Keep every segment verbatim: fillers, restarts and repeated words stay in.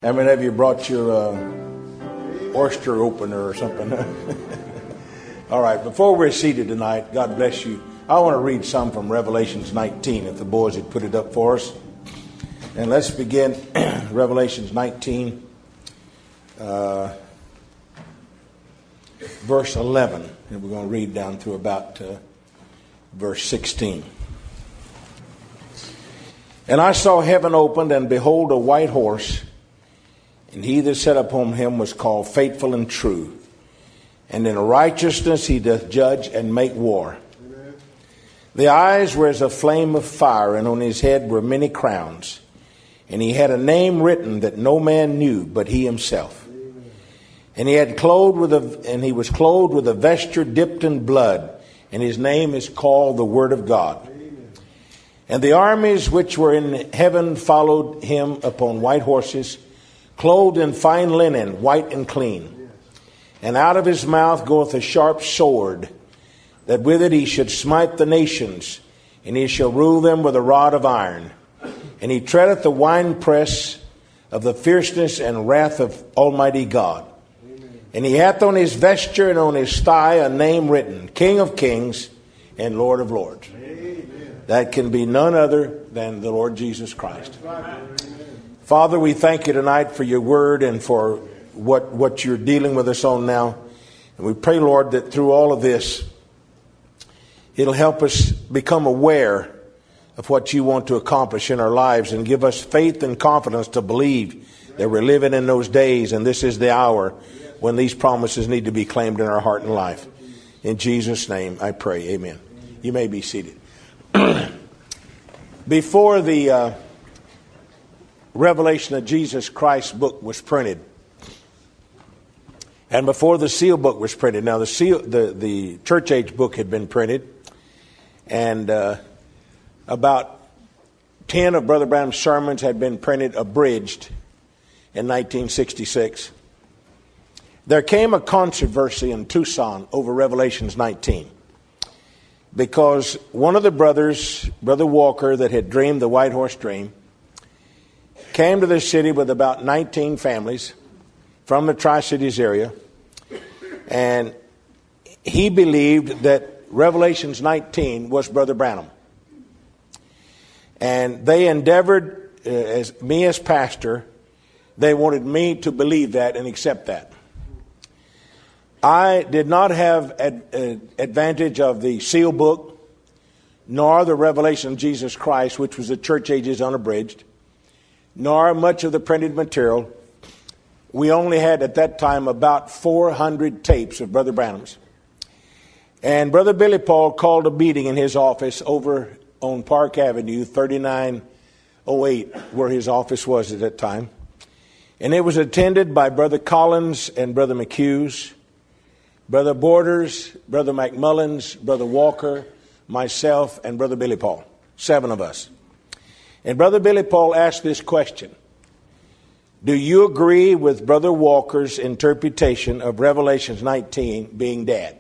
How many of you brought your uh, oyster opener or something? All right, before we're seated tonight, God bless you. I want to read some from Revelations nineteen, if the boys had put it up for us. And let's begin Revelations nineteen, uh, verse eleven. And we're going to read down through about uh, verse sixteen. And I saw heaven opened, and behold, a white horse, and he that sat upon him was called Faithful and True. And in righteousness he doth judge and make war. Amen. The eyes were as a flame of fire, and on his head were many crowns. And he had a name written that no man knew but he himself. Amen. And he had clothed with a, and he was clothed with a vesture dipped in blood, and his name is called the Word of God. Amen. And the armies which were in heaven followed him upon white horses, clothed in fine linen, white and clean. And out of his mouth goeth a sharp sword, that with it he should smite the nations, and he shall rule them with a rod of iron. And he treadeth the winepress of the fierceness and wrath of Almighty God. Amen. And he hath on his vesture and on his thigh a name written, King of Kings and Lord of Lords. Amen. That can be none other than the Lord Jesus Christ. Amen. Father, we thank you tonight for your word and for what, what you're dealing with us on now. And we pray, Lord, that through all of this, it'll help us become aware of what you want to accomplish in our lives and give us faith and confidence to believe that we're living in those days and this is the hour when these promises need to be claimed in our heart and life. In Jesus' name, I pray. Amen. You may be seated. Before the uh, Revelation of Jesus Christ book was printed, and before the seal book was printed, now the seal, the, the church age book had been printed, and uh, about ten of Brother Branham's sermons had been printed abridged in nineteen sixty-six. There came a controversy in Tucson over Revelations nineteen, because one of the brothers, Brother Walker, that had dreamed the White Horse Dream, came to the city with about nineteen families from the Tri-Cities area, and he believed that Revelations nineteen was Brother Branham. And they endeavored, uh, as me as pastor, they wanted me to believe that and accept that. I did not have ad, uh, advantage of the seal book, nor the Revelation of Jesus Christ, which was the church ages unabridged, nor much of the printed material. We only had at that time about four hundred tapes of Brother Branham's. And Brother Billy Paul called a meeting in his office over on Park Avenue, thirty-nine oh eight, where his office was at that time. And it was attended by Brother Collins and Brother McHughes, Brother Borders, Brother McMullins, Brother Walker, myself, and Brother Billy Paul. Seven of us. And Brother Billy Paul asked this question: do you agree with Brother Walker's interpretation of Revelation nineteen being dead?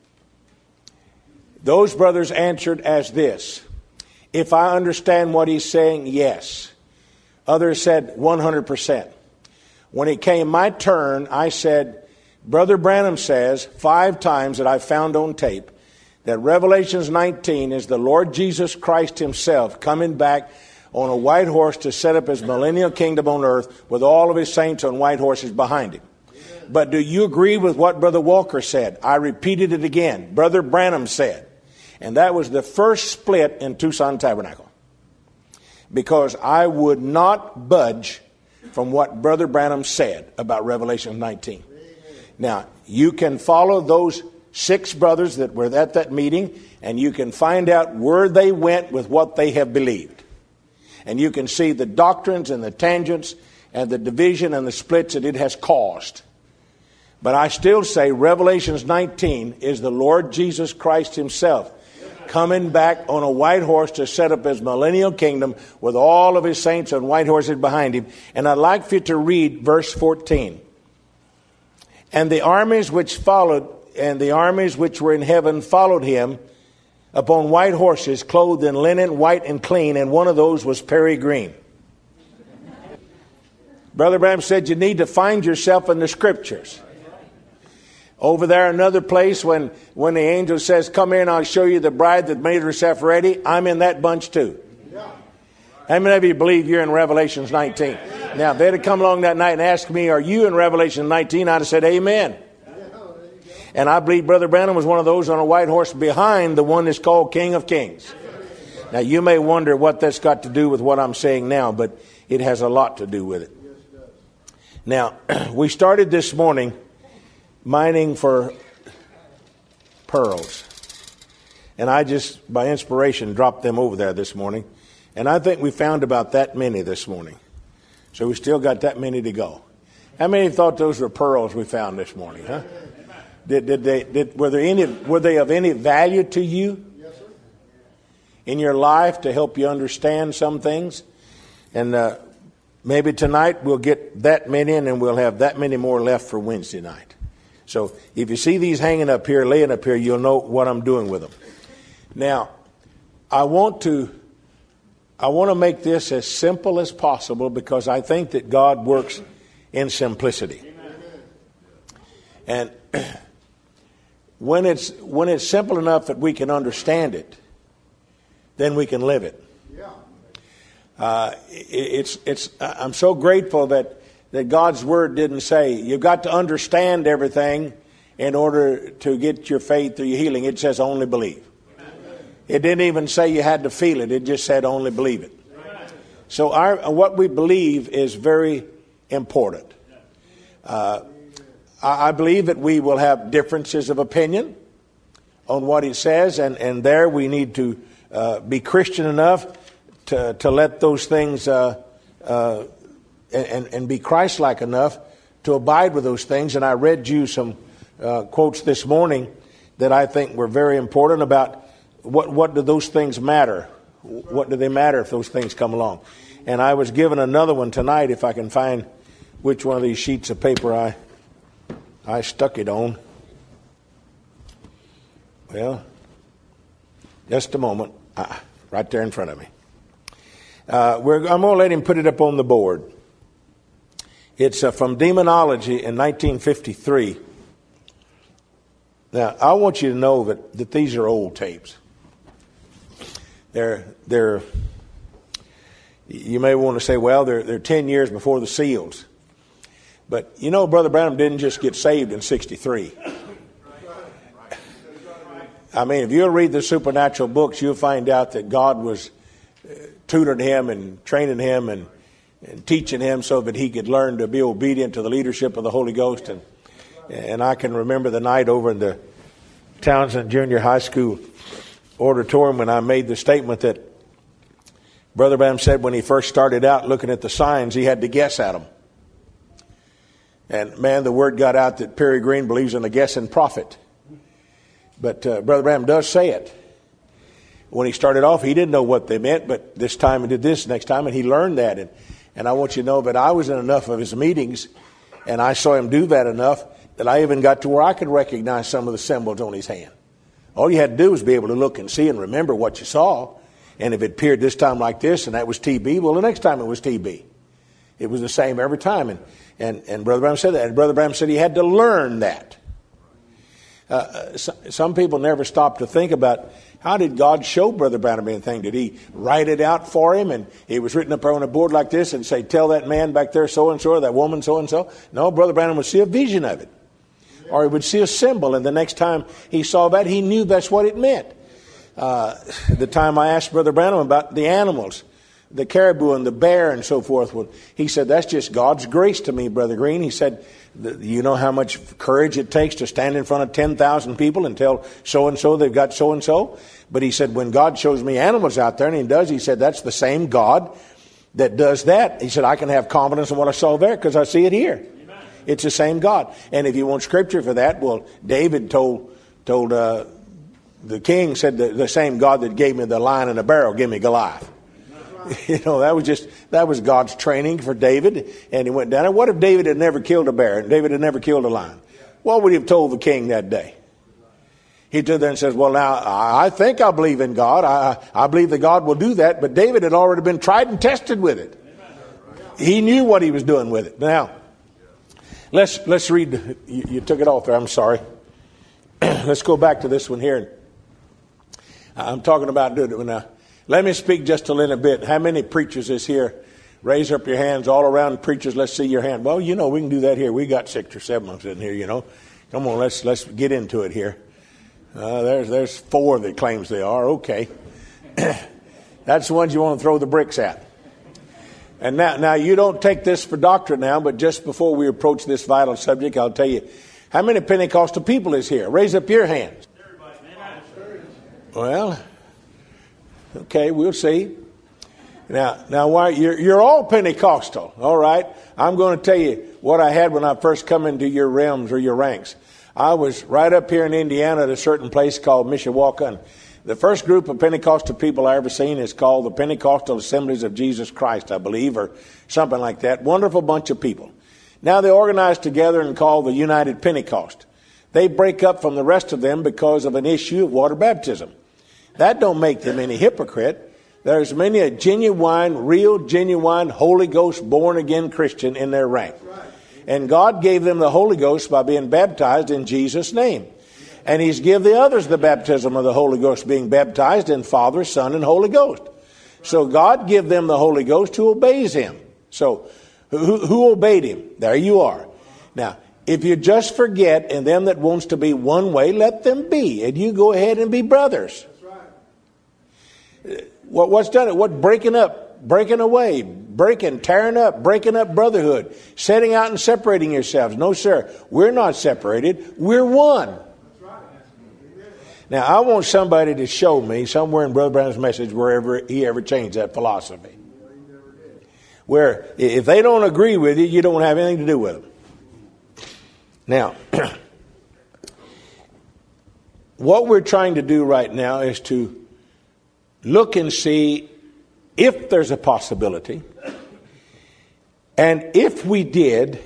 Those brothers answered as this: if I understand what he's saying, yes. Others said one hundred percent. When it came my turn, I said, Brother Branham says five times that I found on tape that Revelation nineteen is the Lord Jesus Christ himself coming back on a white horse to set up his millennial kingdom on earth with all of his saints on white horses behind him. Amen. But do you agree with what Brother Walker said? I repeated it again. Brother Branham said. And that was the first split in Tucson Tabernacle, because I would not budge from what Brother Branham said about Revelation nineteen. Amen. Now, you can follow those six brothers that were at that meeting, and you can find out where they went with what they have believed. And you can see the doctrines and the tangents and the division and the splits that it has caused. But I still say Revelation nineteen is the Lord Jesus Christ himself coming back on a white horse to set up his millennial kingdom with all of his saints on white horses behind him. And I'd like for you to read verse fourteen. And the armies which followed, and the armies which were in heaven followed him upon white horses, clothed in linen, white and clean, and one of those was Perry Green. Brother Branham said you need to find yourself in the Scriptures. Over there, another place, when, when the angel says, come here and I'll show you the bride that made herself ready, I'm in that bunch too. How many of you believe you're in Revelation nineteen? Now, if they'd have come along that night and asked me, are you in Revelation nineteen? I'd have said, amen. And I believe Brother Branham was one of those on a white horse behind the one that's called King of Kings. Now, you may wonder what that's got to do with what I'm saying now, but it has a lot to do with it. Now, we started this morning mining for pearls. And I just, by inspiration, dropped them over there this morning. And I think we found about that many this morning. So we still got that many to go. How many thought those were pearls we found this morning, huh? Did, did they, did, were, there any, were they of any value to you in your life to help you understand some things? And uh, maybe tonight we'll get that many in and we'll have that many more left for Wednesday night. So if you see these hanging up here, laying up here, you'll know what I'm doing with them. Now, I want to I want to make this as simple as possible because I think that God works in simplicity. And when it's when it's simple enough that we can understand it, then we can live it. Uh, it's it's I'm so grateful that that God's word didn't say you've got to understand everything in order to get your faith or your healing. It says only believe. It didn't even say you had to feel it. It just said only believe it. So our what we believe is very important. Uh, I, I believe that we will have differences of opinion on what it says, and, and there we need to uh, be Christian enough to to let those things uh, uh, and and be Christ-like enough to abide with those things. And I read you some uh, quotes this morning that I think were very important about. What what do those things matter? What do they matter if those things come along? And I was given another one tonight, if I can find which one of these sheets of paper I I stuck it on. Well, just a moment. Ah, right there in front of me. Uh, we're, I'm going to let him put it up on the board. It's uh, from Demonology in nineteen fifty-three. Now, I want you to know that, that these are old tapes. They're, they're, you may want to say, well, they're, they're ten years before the seals. But, you know, Brother Branham didn't just get saved in sixty-three. I mean, if you'll read the supernatural books, you'll find out that God was tutoring him and training him and, and teaching him so that he could learn to be obedient to the leadership of the Holy Ghost. And, and I can remember the night over in the Townsend Junior High School auditorium when I made the statement that Brother Branham said when he first started out looking at the signs, he had to guess at them. And man, the word got out that Perry Green believes in the guessing prophet. But uh, Brother Branham does say it. When he started off, he didn't know what they meant, but this time he did this, next time, and he learned that. And, and I want you to know that I was in enough of his meetings, and I saw him do that enough that I even got to where I could recognize some of the symbols on his hand. All you had to do was be able to look and see and remember what you saw. And if it appeared this time like this and that was T B, well, the next time it was T B. It was the same every time. And, and, and Brother Branham said that. And Brother Branham said he had to learn that. Uh, so, some people never stop to think about how did God show Brother Branham anything? Did he write it out for him? And it was written up on a board like this and say, tell that man back there so-and-so or that woman so-and-so. No, Brother Branham would see a vision of it. Or he would see a symbol, and the next time he saw that, he knew that's what it meant. Uh, the time I asked Brother Branham about the animals, the caribou and the bear and so forth, well, he said, that's just God's grace to me, Brother Green. He said, you know how much courage it takes to stand in front of ten thousand people and tell so-and-so they've got so-and-so? But he said, when God shows me animals out there, and he does, he said, that's the same God that does that. He said, I can have confidence in what I saw there because I see it here. It's the same God. And if you want scripture for that, well, David told told uh, the king, said the, the same God that gave me the lion and the barrel, give me Goliath. You know, that was just, that was God's training for David. And he went down. And what if David had never killed a bear and David had never killed a lion? What would he have told the king that day? He stood there and says, well, now, I think I believe in God. I, I believe that God will do that. But David had already been tried and tested with it. He knew what he was doing with it. Now, let's let's read. You, you took it off there. I'm sorry. Let's go back to this one here. I'm talking about doing it now. Let me speak just a little bit. How many preachers is here? Raise up your hands all around preachers. Let's see your hand. Well, you know, we can do that here. We got six or seven of us in here, you know. Come on, let's let's get into it here. Uh, there's there's four that claims they are. Okay. That's the ones you want to throw the bricks at. And now, now you don't take this for doctrine now, but just before we approach this vital subject, I'll tell you, how many Pentecostal people is here? Raise up your hands. Well, okay, we'll see. Now, now, why you're you're all Pentecostal, all right? I'm going to tell you what I had when I first come into your realms or your ranks. I was right up here in Indiana at a certain place called Mishawaka, and the first group of Pentecostal people I ever seen is called the Pentecostal Assemblies of Jesus Christ, I believe, or something like that. Wonderful bunch of people. Now they organize together and call the United Pentecost. They break up from the rest of them because of an issue of water baptism. That don't make them any hypocrite. There's many a genuine, real, genuine, Holy Ghost born-again Christian in their rank. And God gave them the Holy Ghost by being baptized in Jesus' name. And He's give the others the baptism of the Holy Ghost, being baptized in Father, Son, and Holy Ghost. So God give them the Holy Ghost who obeys Him. So who, who obeyed Him? There you are. Now, if you just forget, and them that wants to be one way, let them be. And you go ahead and be brothers. What, what's done it? What breaking up, breaking away, breaking, tearing up, breaking up brotherhood, setting out and separating yourselves. No, sir. We're not separated. We're one. Now, I want somebody to show me somewhere in Brother Branham's message wherever he ever changed that philosophy. Where if they don't agree with you, you don't have anything to do with them. Now, what we're trying to do right now is to look and see if there's a possibility, and if we did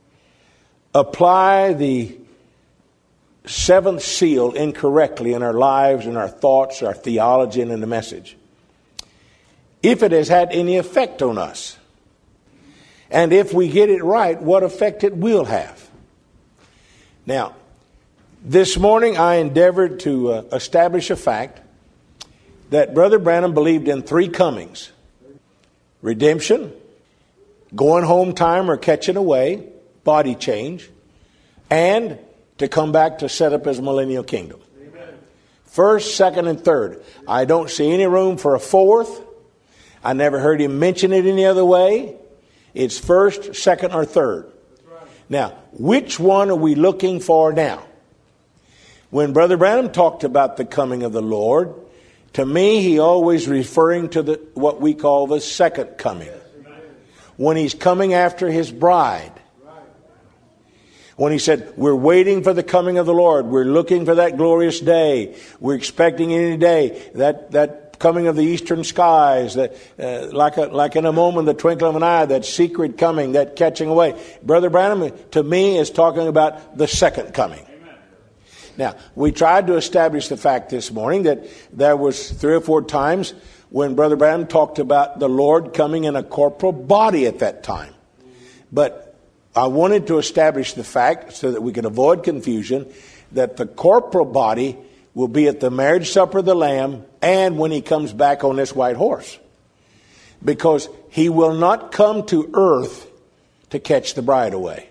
apply the seventh seal incorrectly in our lives and our thoughts, our theology, and in the message, if it has had any effect on us, and if we get it right, what effect it will have. Now, this morning I endeavored to uh, establish a fact that Brother Branham believed in three comings: redemption, going home time or catching away, body change, and to come back to set up his millennial kingdom. Amen. First, second, and third. I don't see any room for a fourth. I never heard him mention it any other way. It's first, second, or third. Right. Now, which one are we looking for now? When Brother Branham talked about the coming of the Lord, to me, he always referring to the what we call the second coming. When he's coming after his bride. When he said, we're waiting for the coming of the Lord. We're looking for that glorious day. We're expecting any day that, that coming of the eastern skies, that uh, like a, like in a moment, the twinkle of an eye, that secret coming, that catching away. Brother Branham, to me, is talking about the second coming. Amen. Now, we tried to establish the fact this morning that there was three or four times when Brother Branham talked about the Lord coming in a corporal body at that time. But I wanted to establish the fact so that we can avoid confusion that the corporal body will be at the marriage supper of the Lamb and when he comes back on this white horse. Because he will not come to earth to catch the bride away.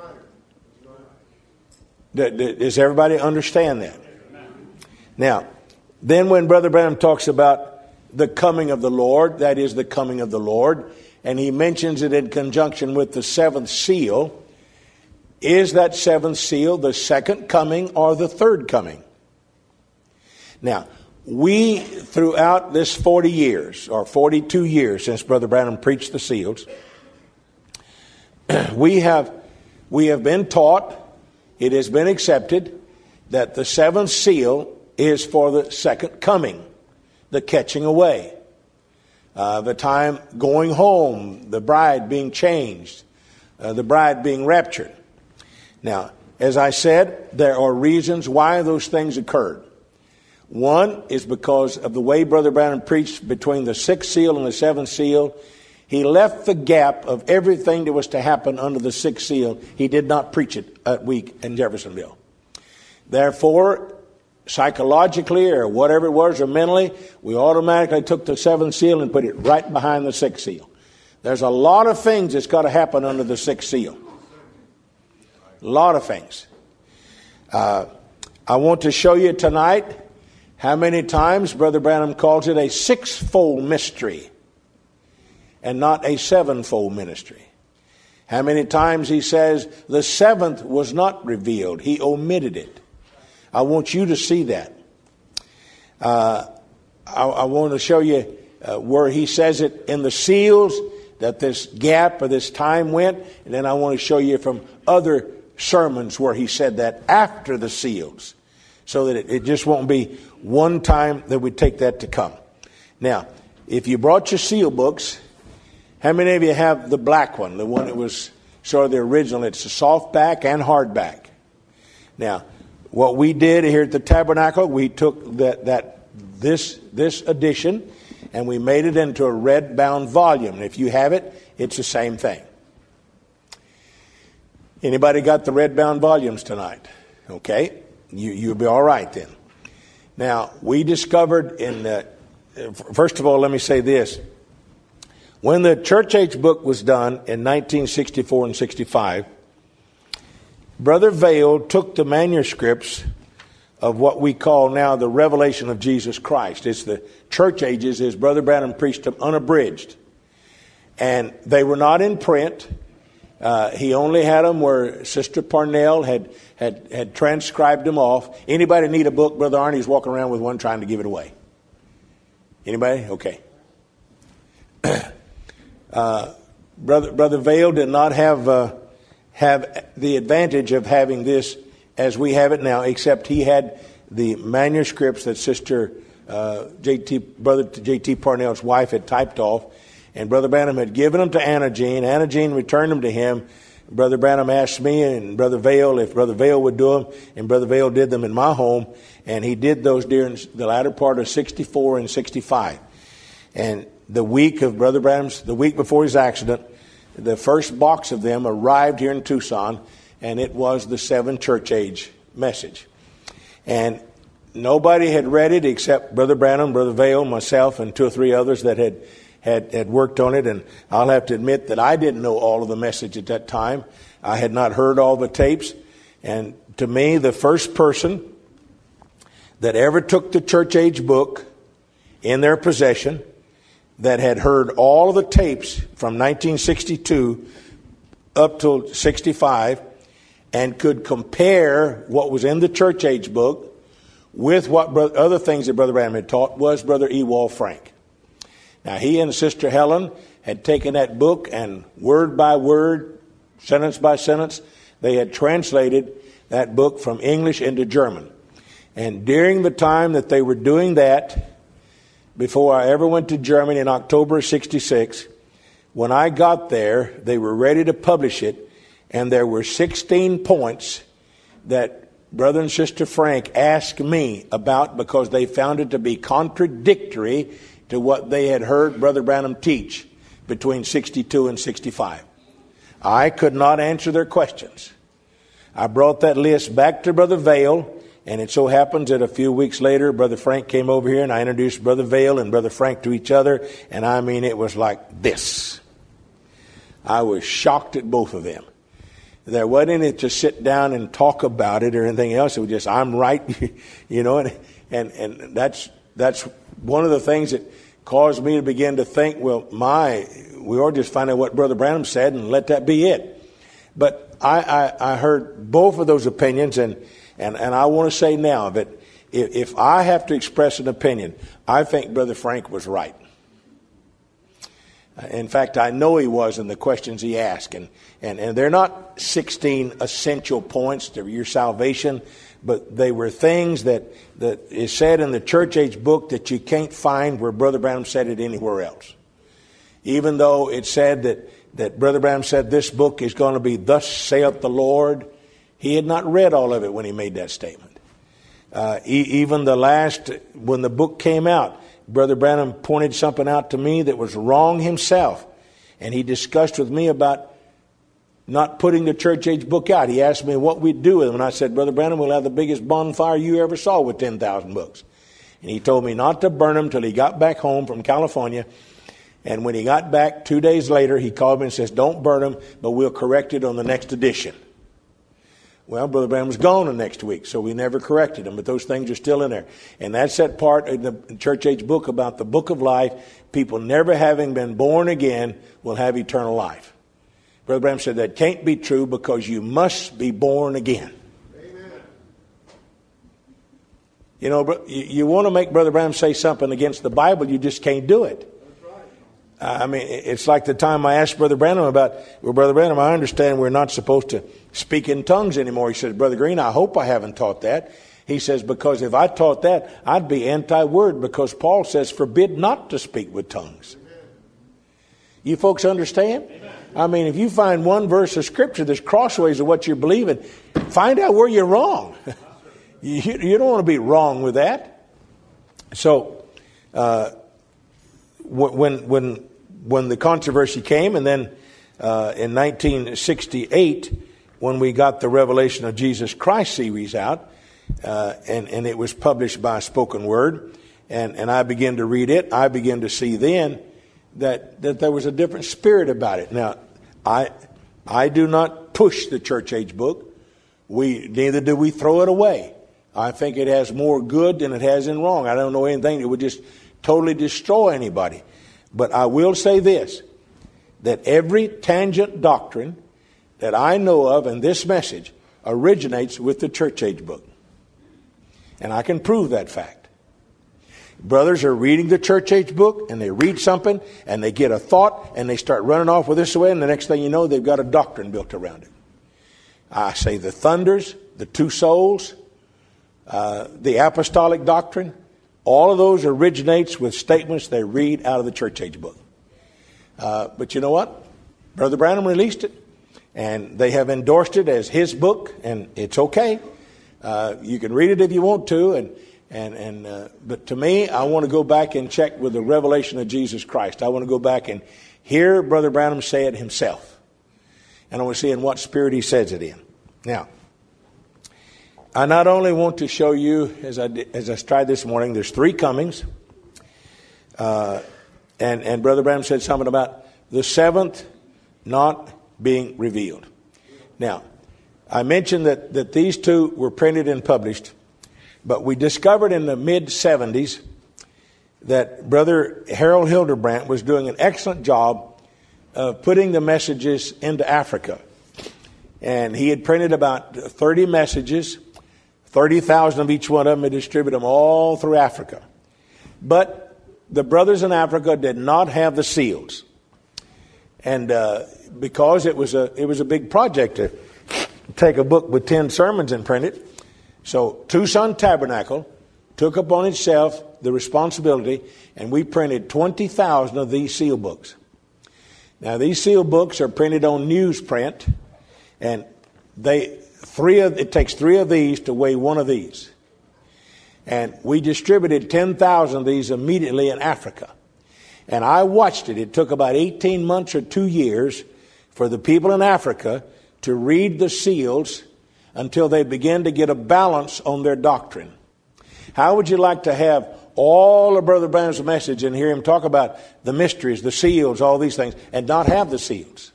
Does everybody understand that? Now, then when Brother Branham talks about the coming of the Lord, that is the coming of the Lord, and he mentions it in conjunction with the seventh seal, is that seventh seal the second coming or the third coming? Now, we, throughout this forty years, or forty-two years since Brother Branham preached the seals, we have, we have been taught, it has been accepted, that the seventh seal is for the second coming, the catching away. Uh, the time going home, the bride being changed, uh, the bride being raptured. Now, as I said, there are reasons why those things occurred. One is because of the way Brother Branham preached between the sixth seal and the seventh seal. He left the gap of everything that was to happen under the sixth seal. He did not preach it that week in Jeffersonville. Therefore, psychologically or whatever it was, or mentally, we automatically took the seventh seal and put it right behind the sixth seal. There's a lot of things that's got to happen under the sixth seal. A lot of things. Uh, I want to show you tonight how many times Brother Branham calls it a sixfold mystery and not a sevenfold ministry. How many times he says the seventh was not revealed. He omitted it. I want you to see that. Uh, I, I want to show you uh, where he says it in the seals, that this gap or this time went. And then I want to show you from other sermons where he said that after the seals, so that it, it just won't be one time that we take that to come. Now, if you brought your seal books, how many of you have the black one, the one that was sort of the original? It's a softback and hardback. Now, what we did here at the Tabernacle, we took that that this this edition and we made it into a red bound volume. And if you have it, it's the same thing. Anybody got the red bound volumes tonight? Okay, you you'll be all right then. Now, we discovered in the, first of all, let me say this. When the Church Age book was done in nineteen sixty-four and sixty-five, Brother Vail took the manuscripts of what we call now the Revelation of Jesus Christ. It's the Church Ages, as Brother Branham preached them unabridged. And they were not in print. Uh, he only had them where Sister Parnell had, had, had transcribed them off. Anybody need a book? Brother Arnie's walking around with one trying to give it away. Anybody? Okay. Uh, Brother Brother Vail did not have uh, have the advantage of having this as we have it now, except he had the manuscripts that Sister uh, J T Brother J T Parnell's wife had typed off, and Brother Branham had given them to Anna Jean. Anna Jean returned them to him. Brother Branham asked me and Brother Vail if Brother Vail would do them, and Brother Vail did them in my home, and he did those during the latter part of sixty-four and sixty-five. And the week of Brother Branham's, the week before his accident, the first box of them arrived here in Tucson, and it was the seven church age message. And nobody had read it except Brother Branham, Brother Vail, myself, and two or three others that had, had, had worked on it. And I'll have to admit that I didn't know all of the message at that time. I had not heard all the tapes. And to me, the first person that ever took the church age book in their possession, that had heard all of the tapes from nineteen sixty-two up till sixty-five and could compare what was in the church age book with what bro- other things that Brother Branham had taught was Brother Ewald Frank. Now, he and Sister Helen had taken that book and word by word, sentence by sentence, they had translated that book from English into German. And during the time that they were doing that, before I ever went to Germany in October of sixty-six, when I got there, they were ready to publish it, and there were sixteen points that Brother and Sister Frank asked me about because they found it to be contradictory to what they had heard Brother Branham teach between sixty-two and sixty-five. I could not answer their questions. I brought that list back to Brother Vail, and it so happens that a few weeks later, Brother Frank came over here, and I introduced Brother Vail and Brother Frank to each other, and I mean, it was like this. I was shocked at both of them. There wasn't any to sit down and talk about it or anything else. It was just, I'm right, you know, and, and, and that's, that's one of the things that caused me to begin to think, well, my, we ought to just find out what Brother Branham said and let that be it. But I, I, I heard both of those opinions, and And, and I want to say now that if, if I have to express an opinion, I think Brother Frank was right. In fact, I know he was in the questions he asked. And, and, and they're not sixteen essential points to your salvation, but they were things that, that is said in the church age book that you can't find where Brother Branham said it anywhere else. Even though it said that, that Brother Branham said this book is going to be thus saith the Lord, he had not read all of it when he made that statement. Uh, e- even the last, when the book came out, Brother Branham pointed something out to me that was wrong himself. and he discussed with me about not putting the church age book out. He asked me what we'd do with them, and I said, Brother Branham, we'll have the biggest bonfire you ever saw with ten thousand books. And he told me not to burn them till he got back home from California. And when he got back two days later, he called me and says, don't burn them, but we'll correct it on the next edition. Well, Brother Branham was gone the next week, so we never corrected them, but those things are still in there. And that's that part of the church age book about the book of life. People never having been born again will have eternal life. Brother Branham said that can't be true because you must be born again. Amen. You know, you, you want to make Brother Branham say something against the Bible, you just can't do it. I mean, it's like the time I asked Brother Branham about, well, Brother Branham, I understand we're not supposed to speak in tongues anymore. He says, Brother Green, I hope I haven't taught that. He says, because if I taught that, I'd be anti-word, because Paul says, forbid not to speak with tongues. Amen. You folks understand? Amen. I mean, if you find one verse of Scripture that's crossways of what you're believing, find out where you're wrong. you, you don't want to be wrong with that. So, uh, when, when, when the controversy came, and then uh, in nineteen sixty-eight, when we got the Revelation of Jesus Christ series out, uh, and, and it was published by Spoken Word, and, and I began to read it, I began to see then that, that there was a different spirit about it. Now, I I do not push the church age book. We neither do we throw it away. I think it has more good than it has in wrong. I don't know anything that would just totally destroy anybody. But I will say this, that every tangent doctrine that I know of in this message originates with the church age book. And I can prove that fact. Brothers are reading the church age book, and they read something, and they get a thought, and they start running off with this away, and the next thing you know, they've got a doctrine built around it. I say the thunders, the two souls, uh, the apostolic doctrine, all of those originates with statements they read out of the church age book. Uh, but you know what? Brother Branham released it, and they have endorsed it as his book, and it's okay. Uh, you can read it if you want to, and and and. Uh, but to me, I want to go back and check with the revelation of Jesus Christ. I want to go back and hear Brother Branham say it himself, and I want to see in what spirit he says it in. Now, I not only want to show you, as I did, as I tried this morning, there's three comings. Uh, and, and Brother Branham said something about the seventh not being revealed. Now, I mentioned that, that these two were printed and published, but we discovered in the mid-seventies that Brother Harold Hildebrandt was doing an excellent job of putting the messages into Africa. And he had printed about thirty messages. thirty thousand of each one of them, and distributed them all through Africa. But the brothers in Africa did not have the seals. And uh, because it was a it was a big project to take a book with ten sermons and print it. So Tucson Tabernacle took upon itself the responsibility, and we printed twenty thousand of these seal books. Now, these seal books are printed on newsprint, and they... Three of it takes three of these to weigh one of these. And we distributed ten thousand of these immediately in Africa. And I watched it. It took about eighteen months or two years for the people in Africa to read the seals until they began to get a balance on their doctrine. How would you like to have all of Brother Branham's message and hear him talk about the mysteries, the seals, all these things, and not have the seals?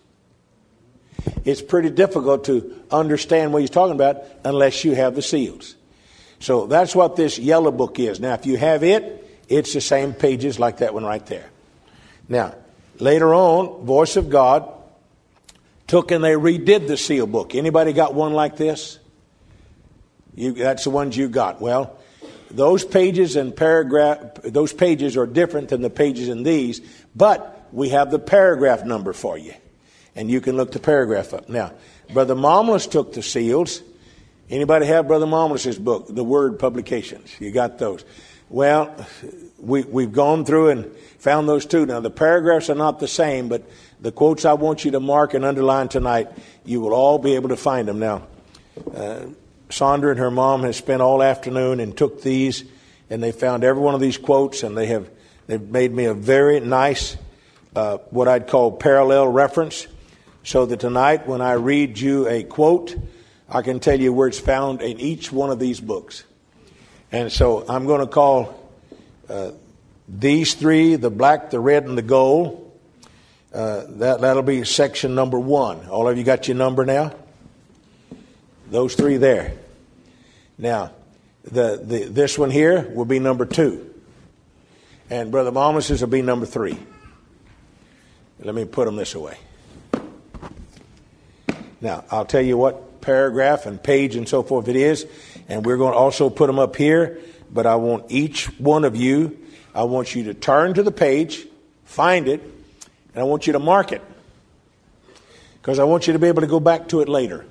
It's pretty difficult to understand what he's talking about unless you have the seals. So that's what this yellow book is. Now, if you have it, it's the same pages like that one right there. Now, later on, Voice of God took and they redid the seal book. Anybody got one like this? You, that's the ones you got. Well, those pages and paragraph, those pages are different than the pages in these, but we have the paragraph number for you. And you can look the paragraph up. Now, Brother Momless took the seals. Anybody have Brother Momless's book, The Word Publications? You got those. Well, we, we've gone through and found those too. Now, the paragraphs are not the same, but the quotes I want you to mark and underline tonight, you will all be able to find them. Now, uh, Sandra and her mom has spent all afternoon and took these, and they found every one of these quotes, and they have they've made me a very nice uh, what I'd call parallel reference, so that tonight when I read you a quote, I can tell you where it's found in each one of these books. And so I'm going to call uh, these three, the black, the red, and the gold. Uh, that, that'll be section number one. All of you got your number now? Those three there. Now, the, the this one here will be number two. And Brother Malmus's will be number three. Let me put them this way. Now, I'll tell you what paragraph and page and so forth it is. And we're going to also put them up here. But I want each one of you, I want you to turn to the page, find it, and I want you to mark it. Because I want you to be able to go back to it later.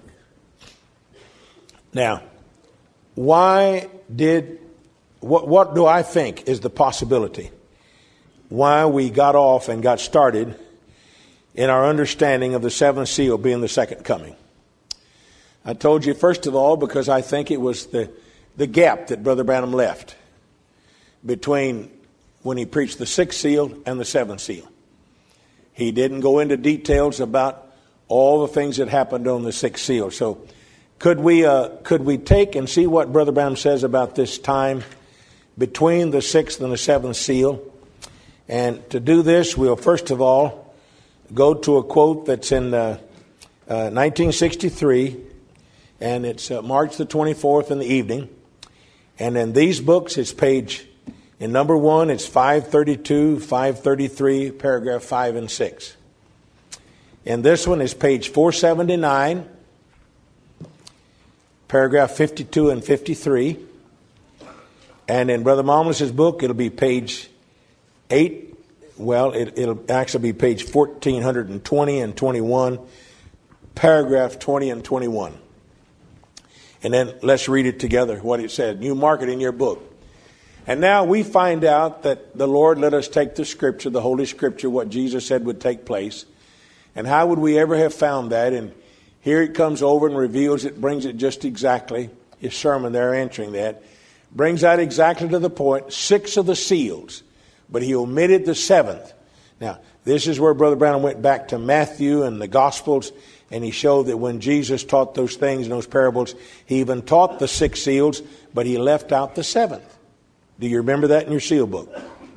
Now, why did, what, what do I think is the possibility why we got off and got started in our understanding of the seventh seal being the second coming? I told you, first of all, because I think it was the, the gap that Brother Branham left between when he preached the sixth seal and the seventh seal. He didn't go into details about all the things that happened on the sixth seal. So could we uh, could we take and see what Brother Branham says about this time between the sixth and the seventh seal? And to do this, we'll first of all go to a quote that's in uh, uh, nineteen sixty-three, and it's uh, March the twenty-fourth in the evening. And in these books, it's page, in number one, it's five thirty-two, five thirty-three, paragraph five and six. And this one is page four seventy-nine, paragraph fifty-two and fifty-three. And in Brother Malmus's book, it'll be page eight. Well, it, it'll actually be page fourteen twenty and twenty-one, paragraph twenty and twenty-one. And then let's read it together, what it said. You mark it in your book. And now we find out that the Lord let us take the Scripture, the Holy Scripture, what Jesus said would take place. And how would we ever have found that? And here it comes over and reveals it, brings it just exactly. His sermon there answering that. Brings that exactly to the point. Six of the seals. But he omitted the seventh. Now, this is where Brother Branham went back to Matthew and the Gospels. And he showed that when Jesus taught those things in those parables, he even taught the six seals, but he left out the seventh. Do you remember that in your seal book?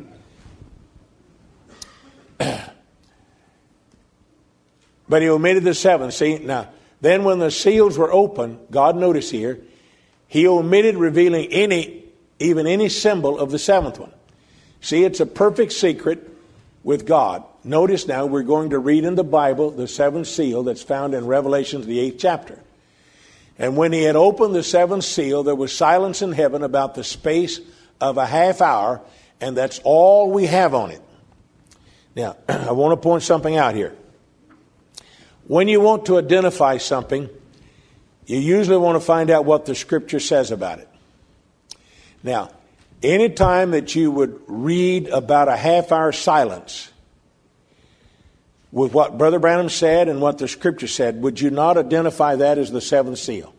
But he omitted the seventh. See, now, then when the seals were open, God notice here, he omitted revealing any, even any symbol of the seventh one. See, it's a perfect secret with God. Notice now we're going to read in the Bible the seventh seal that's found in Revelation, the eighth chapter. And when he had opened the seventh seal, there was silence in heaven about the space of a half hour, and that's all we have on it. Now, I want to point something out here. When you want to identify something, you usually want to find out what the Scripture says about it. Now, any time that you would read about a half hour silence with what Brother Branham said and what the Scripture said, would you not identify that as the seventh seal?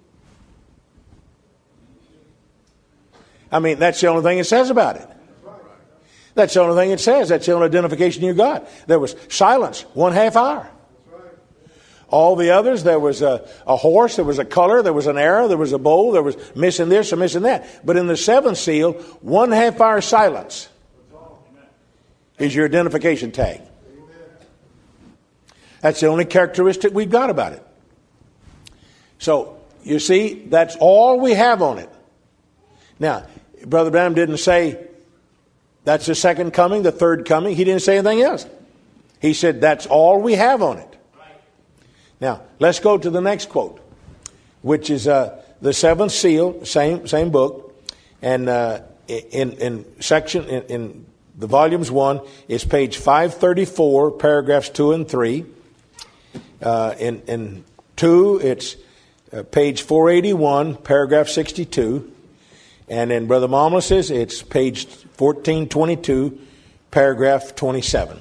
I mean, that's the only thing it says about it. That's the only thing it says. That's the only identification you got. There was silence, one half hour. All the others, there was a, a horse, there was a color, there was an arrow, there was a bow, there was missing this or missing that. But in the seventh seal, one half hour silence is your identification tag. That's the only characteristic we've got about it. So, you see, that's all we have on it. Now, Brother Branham didn't say that's the second coming, the third coming. He didn't say anything else. He said that's all we have on it. Now, let's go to the next quote, which is uh, the seventh seal, same same book, and uh, in in section in, in the volumes one is page five thirty-four, paragraphs two and three. Uh, in in two, it's uh, page four eighty-one, paragraph sixty-two, and in Brother Malmus's, it's page fourteen twenty-two, paragraph twenty-seven.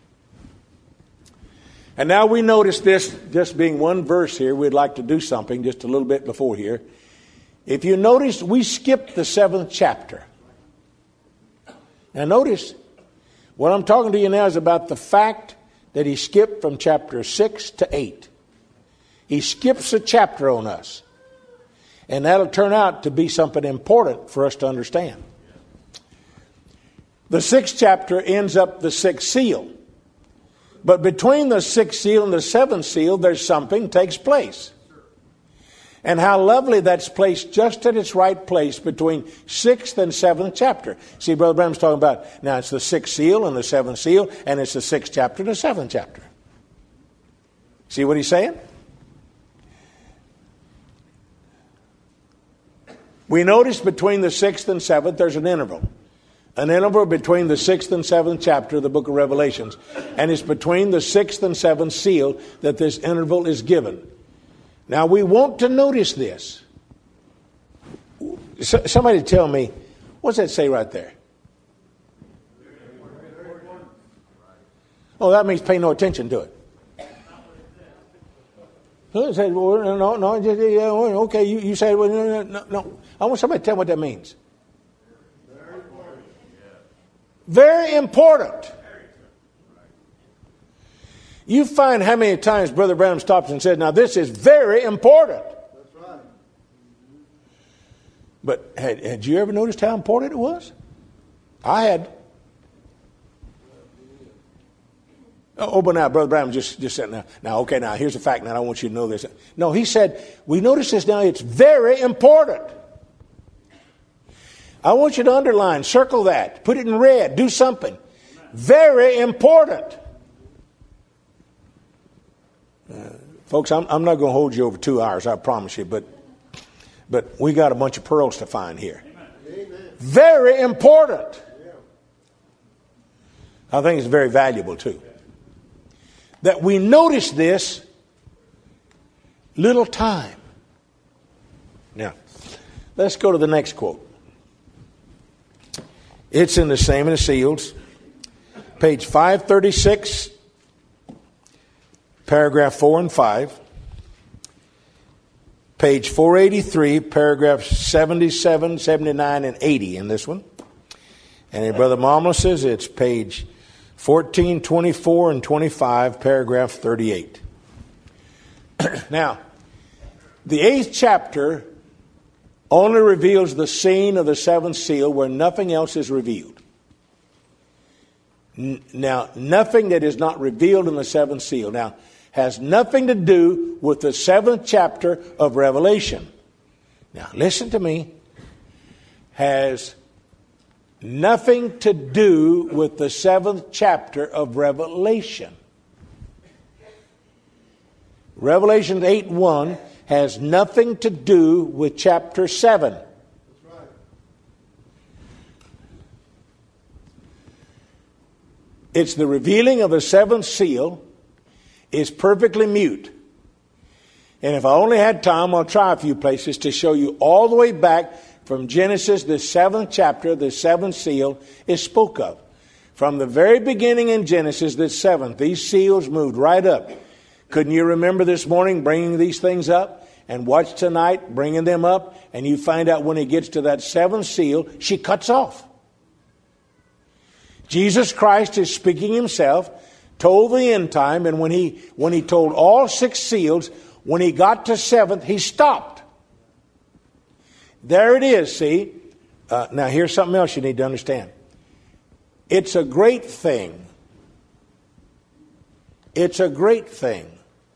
And now we notice this just being one verse here. We'd like to do something just a little bit before here. If you notice, we skipped the seventh chapter. Now notice, What I'm talking to you now is about the fact that he skipped from chapter six to eight. He skips a chapter on us. And that'll turn out to be something important for us to understand. The sixth chapter ends up the sixth seal. But between the sixth seal and the seventh seal, there's something takes place. And how lovely that's placed just at its right place between sixth and seventh chapter. See, Brother Branham's talking about, now it's the sixth seal and the seventh seal, and it's the sixth chapter and the seventh chapter. See what he's saying? We notice between the sixth and seventh, there's an interval. An interval between the sixth and seventh chapter of the book of Revelations. And it's between the sixth and seventh seal that this interval is given. Now, we want to notice this. So, somebody tell me, what's that say right there? Oh, that means pay no attention to it. So say, well, no, no, just, yeah, okay, you, you say, well, no, no, no. I want somebody to tell me what that means. Very important. You find how many times Brother Branham stops and says, now this is very important. That's right. But had, had you ever noticed how important it was? I had. Oh, but now, Brother Branham just, just said, now, now, okay, now, here's a fact, and I want you to know this. No, he said, we notice this now, it's very important. I want you to underline, circle that, put it in red, do something. Very important. Uh, folks, I'm, I'm not going to hold you over two hours, I promise you, but but we got a bunch of pearls to find here. Amen. Very important. I think it's very valuable too. That we notice this little time. Now, let's go to the next quote. It's in the same in the seals. Page five thirty-six, paragraph four and five. Page four eighty-three, paragraphs seventy-seven, seventy-nine, and eighty in this one. And in Brother Marmol says it's page fourteen, twenty-four, and twenty-five, paragraph thirty-eight. Now, the eighth chapter only reveals the scene of the seventh seal where nothing else is revealed. N- now, nothing that is not revealed in the seventh seal. Now, has nothing to do with the seventh chapter of Revelation. Now, listen to me. Has nothing to do with the seventh chapter of Revelation. Revelation eight one has nothing to do with chapter seven. That's right. It's the revealing of the seventh seal is perfectly mute. And if I only had time, I'll try a few places to show you all the way back from Genesis, the seventh chapter, the seventh seal is spoke of. From the very beginning in Genesis, the seventh, these seals moved right up. Couldn't you remember this morning bringing these things up? And watch tonight bringing them up, and you find out when he gets to that seventh seal, she cuts off. Jesus Christ is speaking himself, told the end time, and when he when he told all six seals, when he got to seventh, he stopped. There it is, see? Uh, now here's something else you need to understand. It's a great thing. It's a great thing.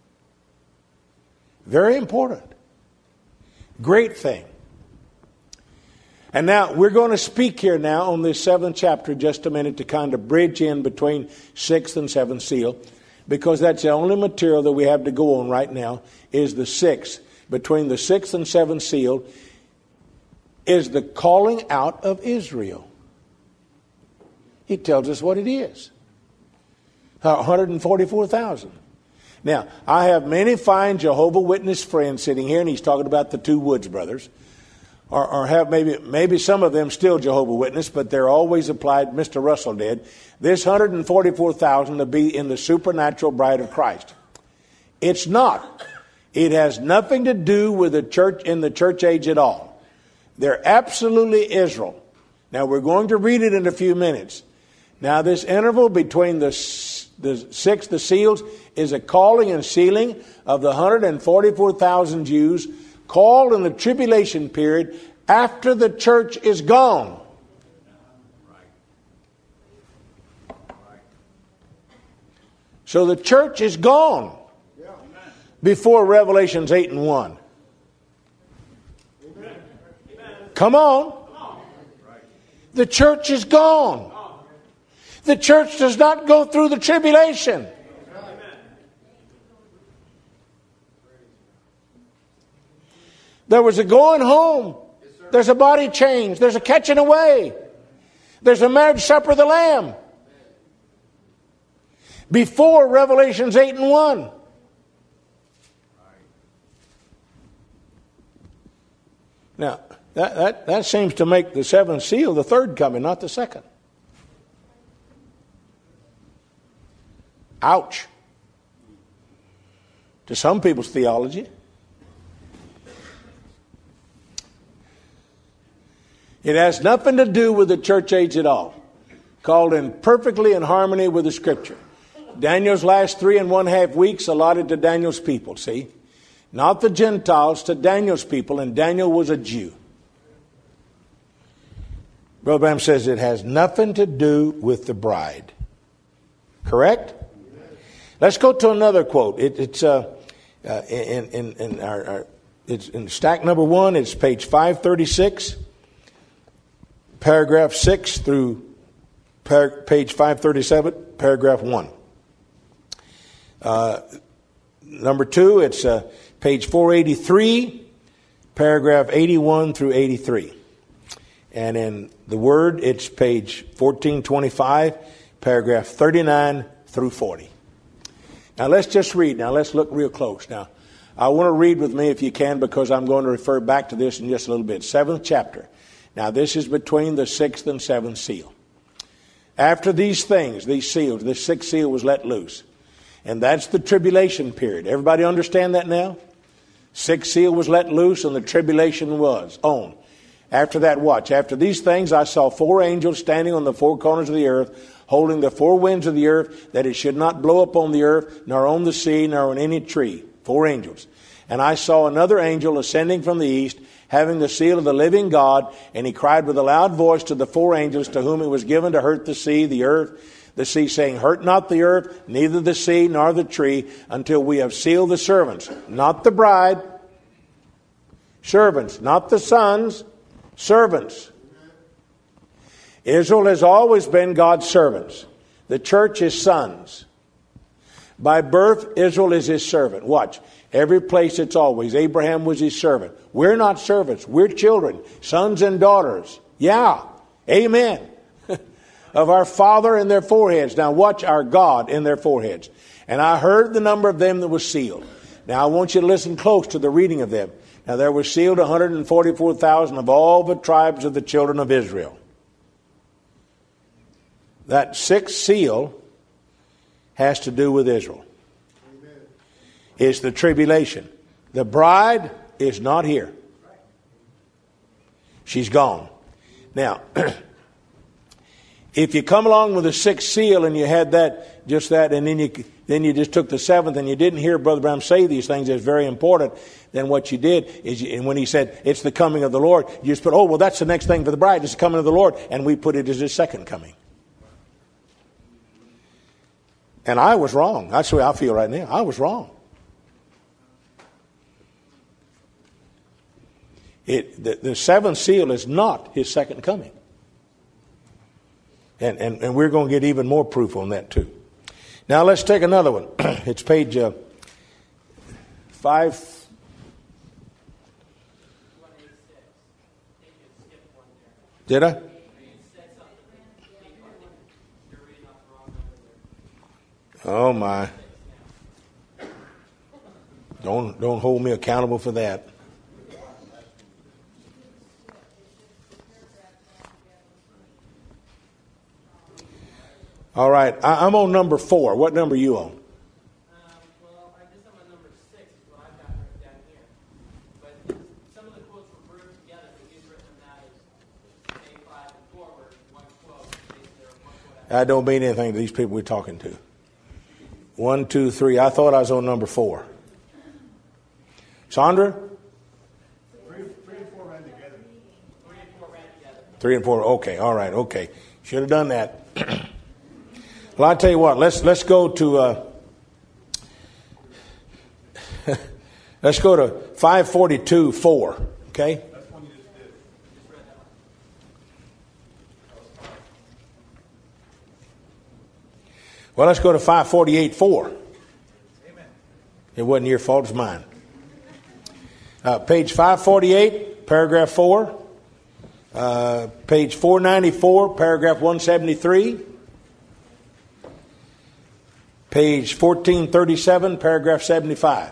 Very important. Great thing. And now we're going to speak here now on this seventh chapter just a minute to kind of bridge in between sixth and seventh seal, because that's the only material that we have to go on right now is the sixth. Between the sixth and seventh seal is the calling out of Israel. He tells us what it is. one hundred forty-four thousand. Now, I have many fine Jehovah Witness friends sitting here, and he's talking about the two Woods brothers, or, or have maybe maybe some of them still Jehovah Witness, but they're always applied, Mister Russell did, this one hundred forty-four thousand to be in the supernatural bride of Christ. It's not. It has nothing to do with the church in the church age at all. They're absolutely Israel. Now, we're going to read it in a few minutes. Now, this interval between the, the six, the seals, is a calling and sealing of the one hundred forty-four thousand Jews called in the tribulation period after the church is gone. So the church is gone before Revelations eight and one. Come on. The church is gone. The church does not go through the tribulation. There was a going home. There's a body change. There's a catching away. There's a marriage supper of the Lamb. Before Revelations eight and one. Now, that, that, that seems to make the seventh seal the third coming, not the second. Ouch. To some people's theology. It has nothing to do with the church age at all. Called in perfectly in harmony with the Scripture. Daniel's last three and one half weeks allotted to Daniel's people, see? Not the Gentiles, to Daniel's people, and Daniel was a Jew. Brother Branham says it has nothing to do with the bride. Correct? Let's go to another quote. It, it's uh, uh, in, in, in our, our it's in stack number one. It's page five thirty-six, paragraph six through par- page five thirty-seven, paragraph one. Uh, number two, it's uh, page four eighty-three, paragraph eighty-one through eighty-three. And in the Word, it's page fourteen twenty-five, paragraph thirty-nine through forty. Now let's just read. Now let's look real close. Now, I want to read with me if you can, because I'm going to refer back to this in just a little bit. Seventh chapter. Now this is between the sixth and seventh seal. After these things, these seals, this sixth seal was let loose. And that's the tribulation period. Everybody understand that now? Sixth seal was let loose and the tribulation was on. After that, watch. After these things, I saw four angels standing on the four corners of the earth, holding the four winds of the earth, that it should not blow upon the earth, nor on the sea, nor on any tree. Four angels. And I saw another angel ascending from the east, having the seal of the living God, and he cried with a loud voice to the four angels to whom it was given to hurt the sea, the earth, the sea, saying, hurt not the earth, neither the sea, nor the tree, until we have sealed the servants. Not the bride. Servants. Not the sons. Servants. Israel has always been God's servants. The church is sons. By birth, Israel is his servant. Watch. Every place it's always. Abraham was his servant. We're not servants. We're children. Sons and daughters. Yeah. Amen. Of our Father in their foreheads. Now watch our God in their foreheads. And I heard the number of them that was sealed. Now I want you to listen close to the reading of them. Now there were sealed one hundred forty-four thousand of all the tribes of the children of Israel. That sixth seal has to do with Israel. Amen. It's the tribulation. The bride is not here. She's gone. Now, if you come along with the sixth seal and you had that, just that, and then you then you just took the seventh and you didn't hear Brother Branham say these things, it's very important. Then what you did is, you, and when he said it's the coming of the Lord, you just put, oh, well, that's the next thing for the bride. It's the coming of the Lord. And we put it as his second coming. And I was wrong. That's the way I feel right now. I was wrong. It, the, the seventh seal is not his second coming. And, and, and we're going to get even more proof on that too. Now let's take another one. It's page uh, five. Did I? Oh my. Don't don't hold me accountable for that. All right, I, I'm on number four. What number are you on? Um, well, I guess I'm on number six, is what I've got written down here. But some of the quotes were grouped together, but you've written them out as A five and forward, one quote. One quote That don't mean anything to these people we're talking to. One, two, three. I thought I was on number four. Sandra? Three, three and four ran together. Three and four ran together. Three and four. Okay. All right. Okay. Should have done that. Well, I tell you what. Let's let's go to uh, let's go to five forty-two four. Okay. That's one you just did. Well, let's go to five forty-eight four. Amen. It wasn't your fault. It's mine. Uh, page five forty-eight, paragraph four. Uh, page four ninety-four, paragraph one seventy-three. Page fourteen thirty-seven, paragraph seventy-five.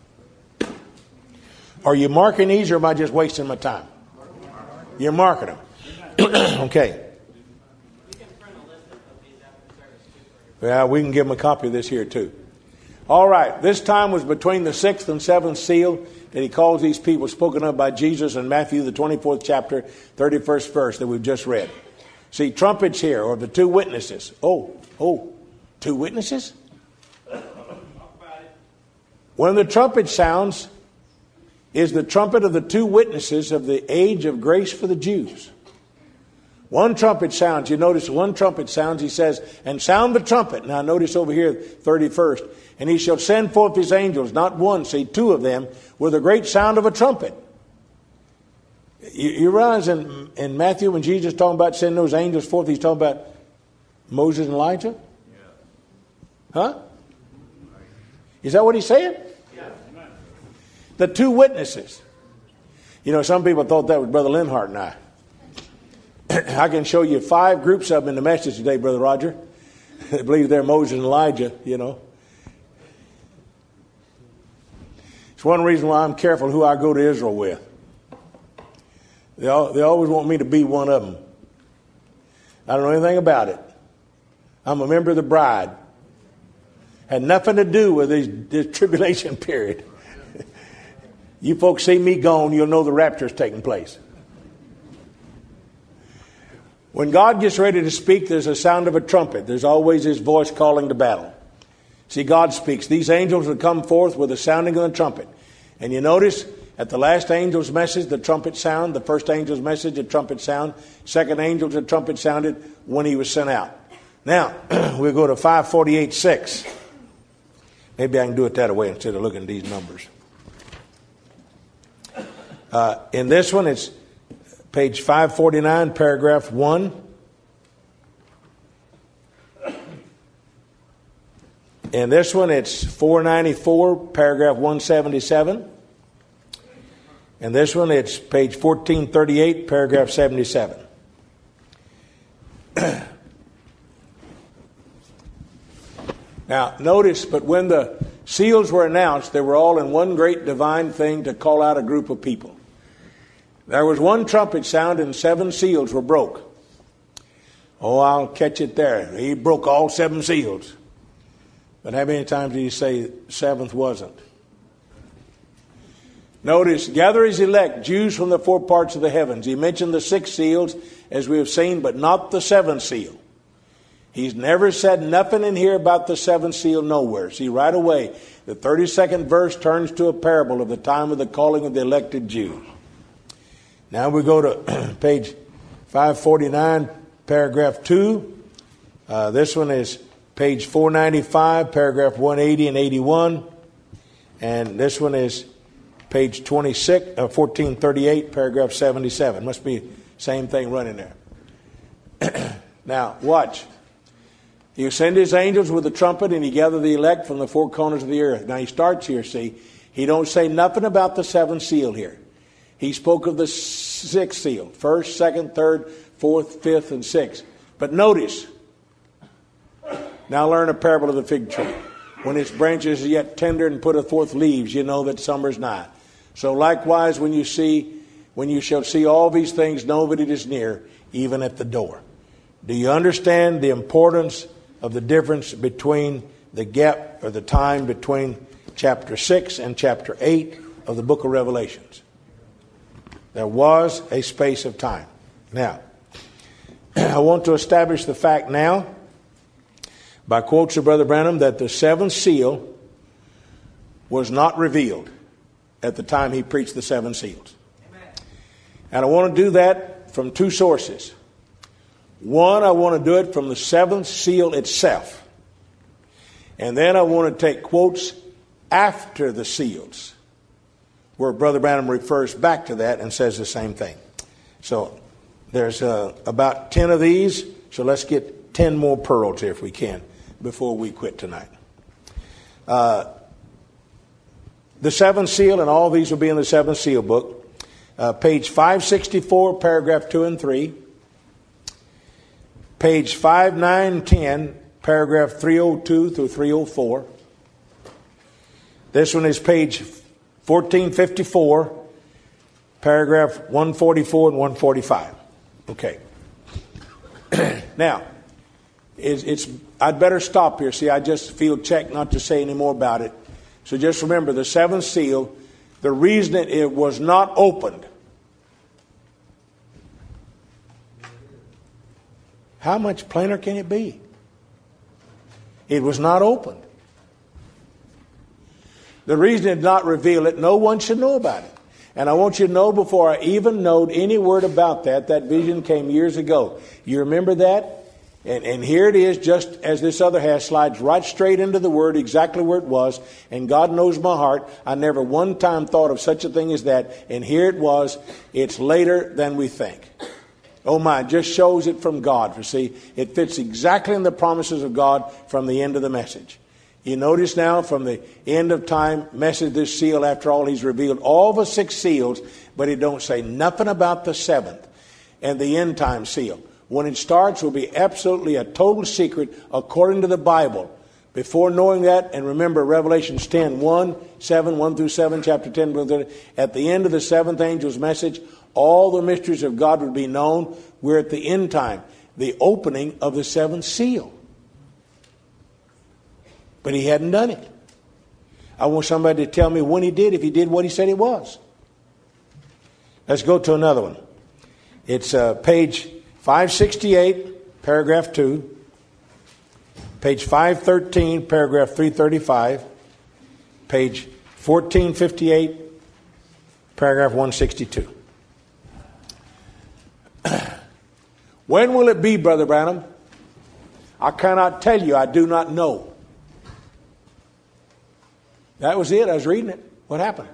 Are you marking these, or am I just wasting my time? You're marking them. Okay. We can print a list of these after service too. Well, we can give them a copy of this here too. All right. This time was between the sixth and seventh seal that he calls these people spoken of by Jesus in Matthew, the twenty-fourth chapter, thirty-first verse that we've just read. See, trumpets here, or the two witnesses. Oh, oh, two witnesses? When the trumpet sounds, is the trumpet of the two witnesses of the age of grace for the Jews. One trumpet sounds. You notice one trumpet sounds. He says, and sound the trumpet. Now notice over here, thirty-first. And he shall send forth his angels, not one, say two of them, with a great sound of a trumpet. You, you realize in, in Matthew when Jesus is talking about sending those angels forth, he's talking about Moses and Elijah? Yeah. Huh? Is that what he's saying? Yeah. The two witnesses. You know, some people thought that was Brother Linhart and I. I can show you five groups of them in the message today, Brother Roger. I believe they're Moses and Elijah, you know. It's one reason why I'm careful who I go to Israel with. They, all, they always want me to be one of them. I don't know anything about it. I'm a member of the bride. Had nothing to do with this, this tribulation period. You folks see me gone, you'll know the rapture is taking place. When God gets ready to speak, there's a sound of a trumpet. There's always his voice calling to battle. See, God speaks. These angels would come forth with the sounding of the trumpet. And you notice at the last angel's message, the trumpet sound. The first angel's message, the trumpet sound. Second angel's the trumpet sounded when he was sent out. Now, we'll go to five forty-eight six. Maybe I can do it that way instead of looking at these numbers. Uh, in this one, it's page five forty-nine, paragraph one. In this one, it's four ninety-four, paragraph one seventy-seven. In this one, it's page fourteen thirty-eight, paragraph seventy-seven. Now, notice, but when the seals were announced, they were all in one great divine thing to call out a group of people. There was one trumpet sound and seven seals were broke. Oh, I'll catch it there. He broke all seven seals. But how many times did he say seventh wasn't? Notice, gather his elect, Jews from the four parts of the heavens. He mentioned the six seals, as we have seen, but not the seventh seal. He's never said nothing in here about the seventh seal nowhere. See, right away, the thirty-second verse turns to a parable of the time of the calling of the elected Jews. Now we go to page five forty-nine, paragraph two. Uh, this one is page four ninety-five, paragraph one eighty and eighty-one. And this one is page twenty-six, uh, fourteen thirty-eight, paragraph seventy-seven. Must be same thing running there. Now, watch. He send his angels with a trumpet, and he gather the elect from the four corners of the earth. Now he starts here, see. He don't say nothing about the seventh seal here. He spoke of the sixth seal. First, second, third, fourth, fifth, and sixth. But notice. Now learn a parable of the fig tree. When its branches are yet tender and putteth forth leaves, you know that summer's nigh. So likewise, when you see, when you shall see all these things, know that it is near, even at the door. Do you understand the importance of the difference between the gap or the time between chapter six and chapter eight of the book of Revelations? There was a space of time. Now, I want to establish the fact now by quotes of Brother Branham that the seventh seal was not revealed at the time he preached the seven seals. Amen. And I want to do that from two sources. One, I want to do it from the seventh seal itself. And then I want to take quotes after the seals, where Brother Branham refers back to that and says the same thing. So there's uh, about ten of these, so let's get ten more pearls here if we can before we quit tonight. Uh, the seventh seal, and all these will be in the seventh seal book, uh, page five sixty-four, paragraph two and three, page five, nine, ten, paragraph three oh two through three oh four. This one is page fourteen fifty-four, paragraph one forty-four and one forty-five. Okay. Now, it's, it's I'd better stop here. See, I just feel checked not to say any more about it. So just remember, the seventh seal, the reason that it was not opened. How much plainer can it be? It was not opened. The reason it did not reveal it, no one should know about it. And I want you to know, before I even knowed any word about that, that vision came years ago. You remember that? And, and here it is, just as this other has, slides right straight into the word, exactly where it was. And God knows my heart. I never one time thought of such a thing as that. And here it was. It's later than we think. Oh my, it just shows it from God. For see, it fits exactly in the promises of God from the end of the message. You notice now from the end of time message, this seal, after all, he's revealed all the six seals, but he don't say nothing about the seventh and the end time seal. When it starts, will be absolutely a total secret according to the Bible. Before knowing that, and remember Revelations ten, one, seven, one through seven, chapter ten, at the end of the seventh angel's message, all the mysteries of God would be known. We're at the end time, the opening of the seventh seal. But he hadn't done it. I want somebody to tell me when he did, if he did what he said he was. Let's go to another one. It's uh, page five sixty-eight, paragraph two. Page five thirteen, paragraph three thirty-five. Page fourteen fifty-eight, paragraph one sixty-two. When will it be, Brother Branham? I cannot tell you. I do not know. That was it. I was reading it. What happened?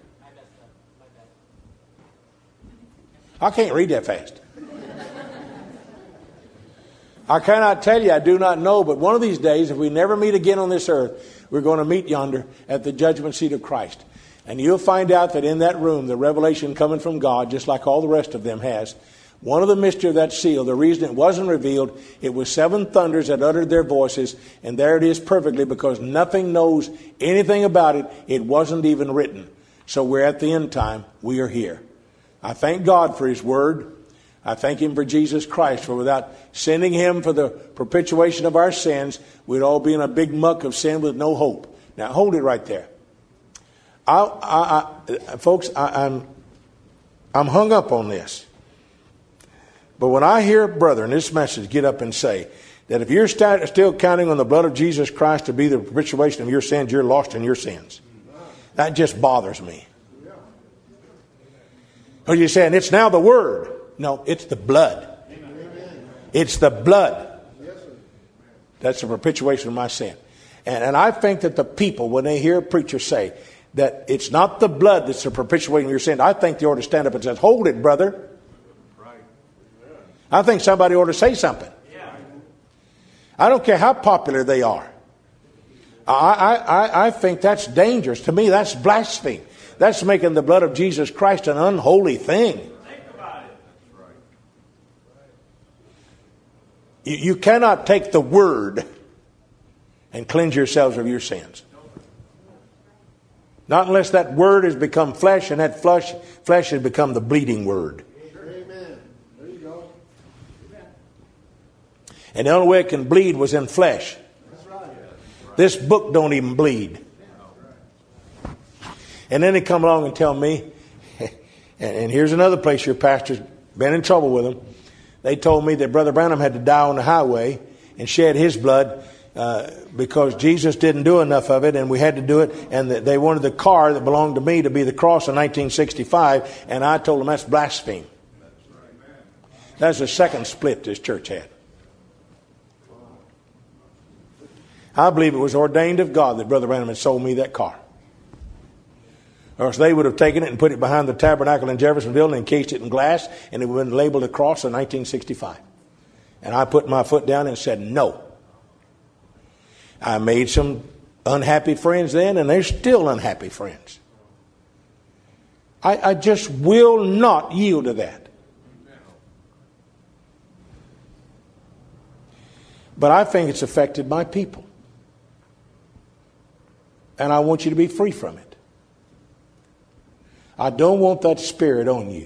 I can't read that fast. I cannot tell you. I do not know. But one of these days, if we never meet again on this earth, we're going to meet yonder at the judgment seat of Christ. And you'll find out that in that room, the revelation coming from God, just like all the rest of them has, one of the mystery of that seal, the reason it wasn't revealed, it was seven thunders that uttered their voices, and there it is perfectly, because nothing knows anything about it. It wasn't even written. So we're at the end time. We are here. I thank God for His Word. I thank Him for Jesus Christ, for without sending Him for the perpetuation of our sins, we'd all be in a big muck of sin with no hope. Now hold it right there. I, I, I, folks, I, I'm, I'm hung up on this. But when I hear a brother in this message get up and say that if you're st- still counting on the blood of Jesus Christ to be the propitiation of your sins, you're lost in your sins. That just bothers me. Because you're saying it's now the Word. No, it's the blood. It's the blood. That's the propitiation of my sin. And, and I think that the people, when they hear a preacher say that it's not the blood that's the propitiation of your sin, I think they ought to stand up and say, hold it, brother. I think somebody ought to say something. I don't care how popular they are. I, I, I think that's dangerous. To me, that's blasphemy. That's making the blood of Jesus Christ an unholy thing. Think about it. You, you cannot take the Word and cleanse yourselves of your sins. Not unless that Word has become flesh, and that flesh, flesh has become the bleeding Word. And the only way it can bleed was in flesh. This book don't even bleed. And then they come along and tell me, and here's another place your pastor's been in trouble with them. They told me that Brother Branham had to die on the highway and shed his blood uh, because Jesus didn't do enough of it, and we had to do it. And they wanted the car that belonged to me to be the cross in nineteen sixty-five, and I told them that's blasphemy. That's the second split this church had. I believe it was ordained of God that Brother Branham had sold me that car. Or else they would have taken it and put it behind the tabernacle in Jeffersonville and encased it in glass, and it would have been labeled a cross in nineteen sixty-five. And I put my foot down and said, no. I made some unhappy friends then, and they're still unhappy friends. I, I just will not yield to that. But I think it's affected my people. And I want you to be free from it. I don't want that spirit on you.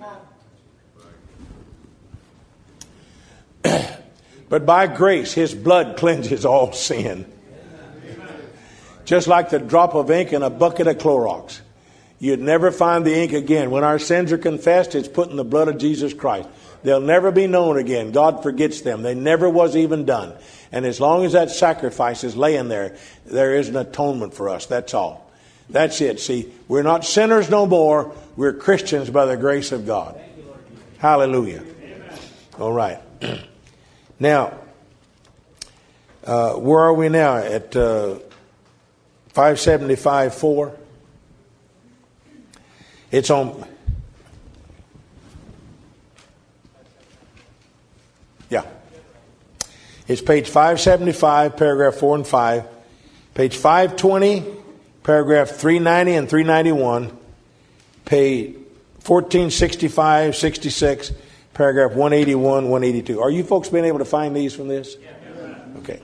But by grace, His blood cleanses all sin. Just like the drop of ink in a bucket of Clorox. You'd never find the ink again. When our sins are confessed, it's put in the blood of Jesus Christ. They'll never be known again. God forgets them. They never was even done. And as long as that sacrifice is laying there, there is an atonement for us. That's all. That's it. See, we're not sinners no more. We're Christians by the grace of God. Hallelujah. All right. Now, uh, where are we now? At uh, five seventy-five four? It's on... Yeah. It's page five seventy-five, paragraph four and five. Page five twenty, paragraph three ninety and three ninety-one. Page fourteen sixty-five, sixty-six, paragraph one eighty-one, one eighty-two. Are you folks being able to find these from this? Okay.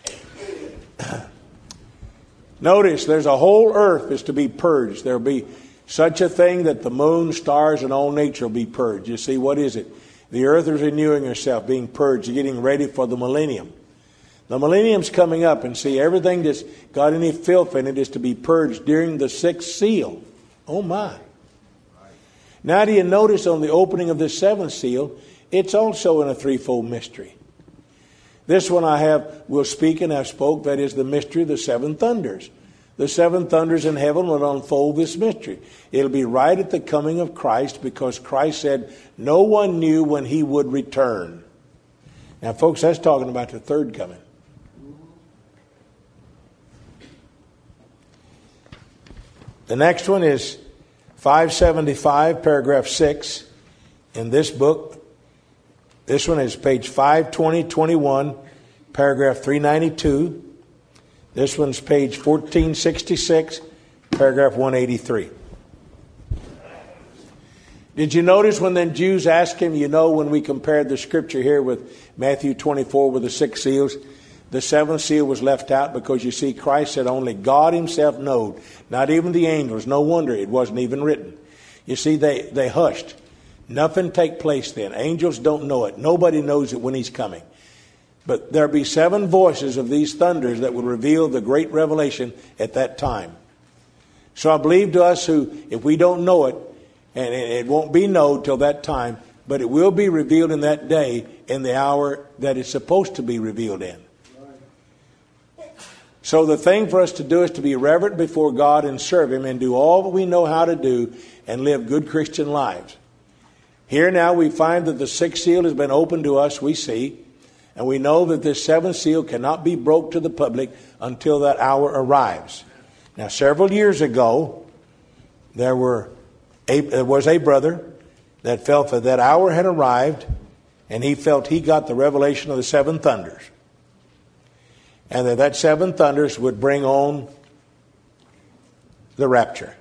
Notice there's a whole earth is to be purged. There will be such a thing that the moon, stars, and all nature will be purged. You see, what is it? The earth is renewing herself, being purged, getting ready for the millennium. The millennium's coming up, and see, everything that's got any filth in it is to be purged during the sixth seal. Oh my. Now do you notice on the opening of this seventh seal, it's also in a threefold mystery. This one I have, will speak and have spoke, that is the mystery of the seven thunders. The seven thunders in heaven will unfold this mystery. It'll be right at the coming of Christ, because Christ said no one knew when He would return. Now, folks, that's talking about the third coming. The next one is five seventy-five, paragraph six in this book. This one is page five twenty, twenty-one, paragraph three ninety-two. This one's page fourteen sixty-six, paragraph one eighty-three. Did you notice when the Jews asked Him, you know, when we compared the scripture here with Matthew twenty-four with the six seals, the seventh seal was left out because, you see, Christ said only God Himself knowed, not even the angels. No wonder it wasn't even written. You see, they, they hushed. Nothing take place then. Angels don't know it. Nobody knows it when He's coming. But there'll be seven voices of these thunders that will reveal the great revelation at that time. So I believe to us who, if we don't know it, and it won't be known till that time, but it will be revealed in that day, in the hour that it's supposed to be revealed in. So the thing for us to do is to be reverent before God and serve Him and do all that we know how to do and live good Christian lives. Here now we find that the sixth seal has been opened to us, we see. And we know that this seventh seal cannot be broke to the public until that hour arrives. Now, several years ago, there were a, there was a brother that felt that that hour had arrived, and he felt he got the revelation of the seven thunders. And that that seven thunders would bring on the rapture.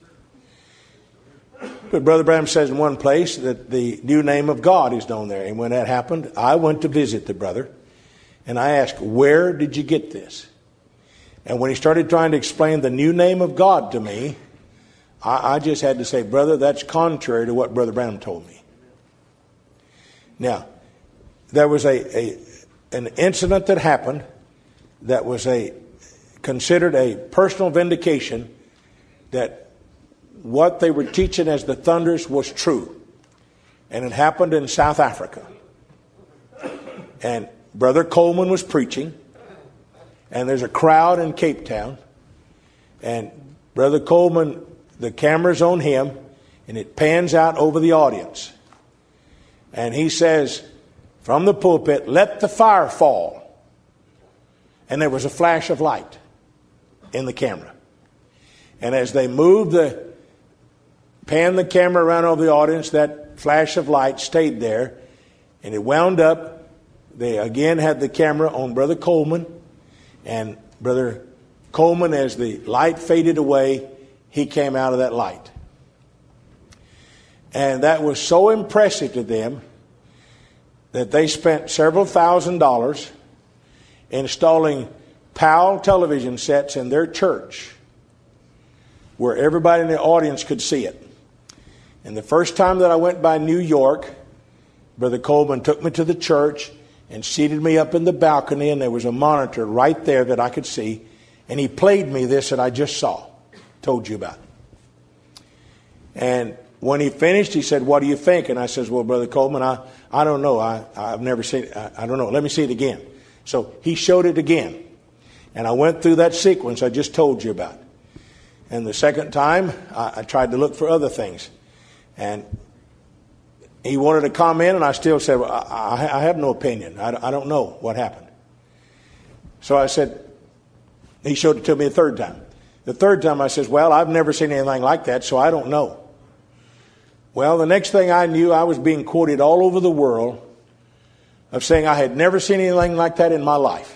But Brother Branham says in one place that the new name of God is known there. And when that happened, I went to visit the brother. And I asked, where did you get this? And when he started trying to explain the new name of God to me, I, I just had to say, brother, that's contrary to what Brother Branham told me. Now, there was a, a an incident that happened that was a considered a personal vindication that what they were teaching as the thunders was true. And it happened in South Africa. And Brother Coleman was preaching. and there's a crowd in Cape Town, and Brother Coleman, the camera's on him, and it pans out over the audience. And he says from the pulpit, "Let the fire fall." And there was a flash of light in the camera. And as they moved the, panned the camera around over the audience, that flash of light stayed there. And it wound up. They again had the camera on Brother Coleman. And Brother Coleman, as the light faded away, he came out of that light. And that was so impressive to them that they spent several thousand dollars installing Powell television sets in their church where everybody in the audience could see it. And the first time that I went by New York, Brother Coleman took me to the church and seated me up in the balcony, and there was a monitor right there that I could see. And he played me this that I just saw, told you about. And when he finished, he said, "What do you think?" And I says, "Well, Brother Coleman, I, I don't know. I, I've never seen it. I, I don't know. Let me see it again." So he showed it again. And I went through that sequence I just told you about. And the second time, I, I tried to look for other things. And he wanted to comment, and I still said, well, I, I have no opinion. I, I don't know what happened. So I said, he showed it to me a third time. The third time I says, "Well, I've never seen anything like that, so I don't know." Well, the next thing I knew, I was being quoted all over the world of saying I had never seen anything like that in my life.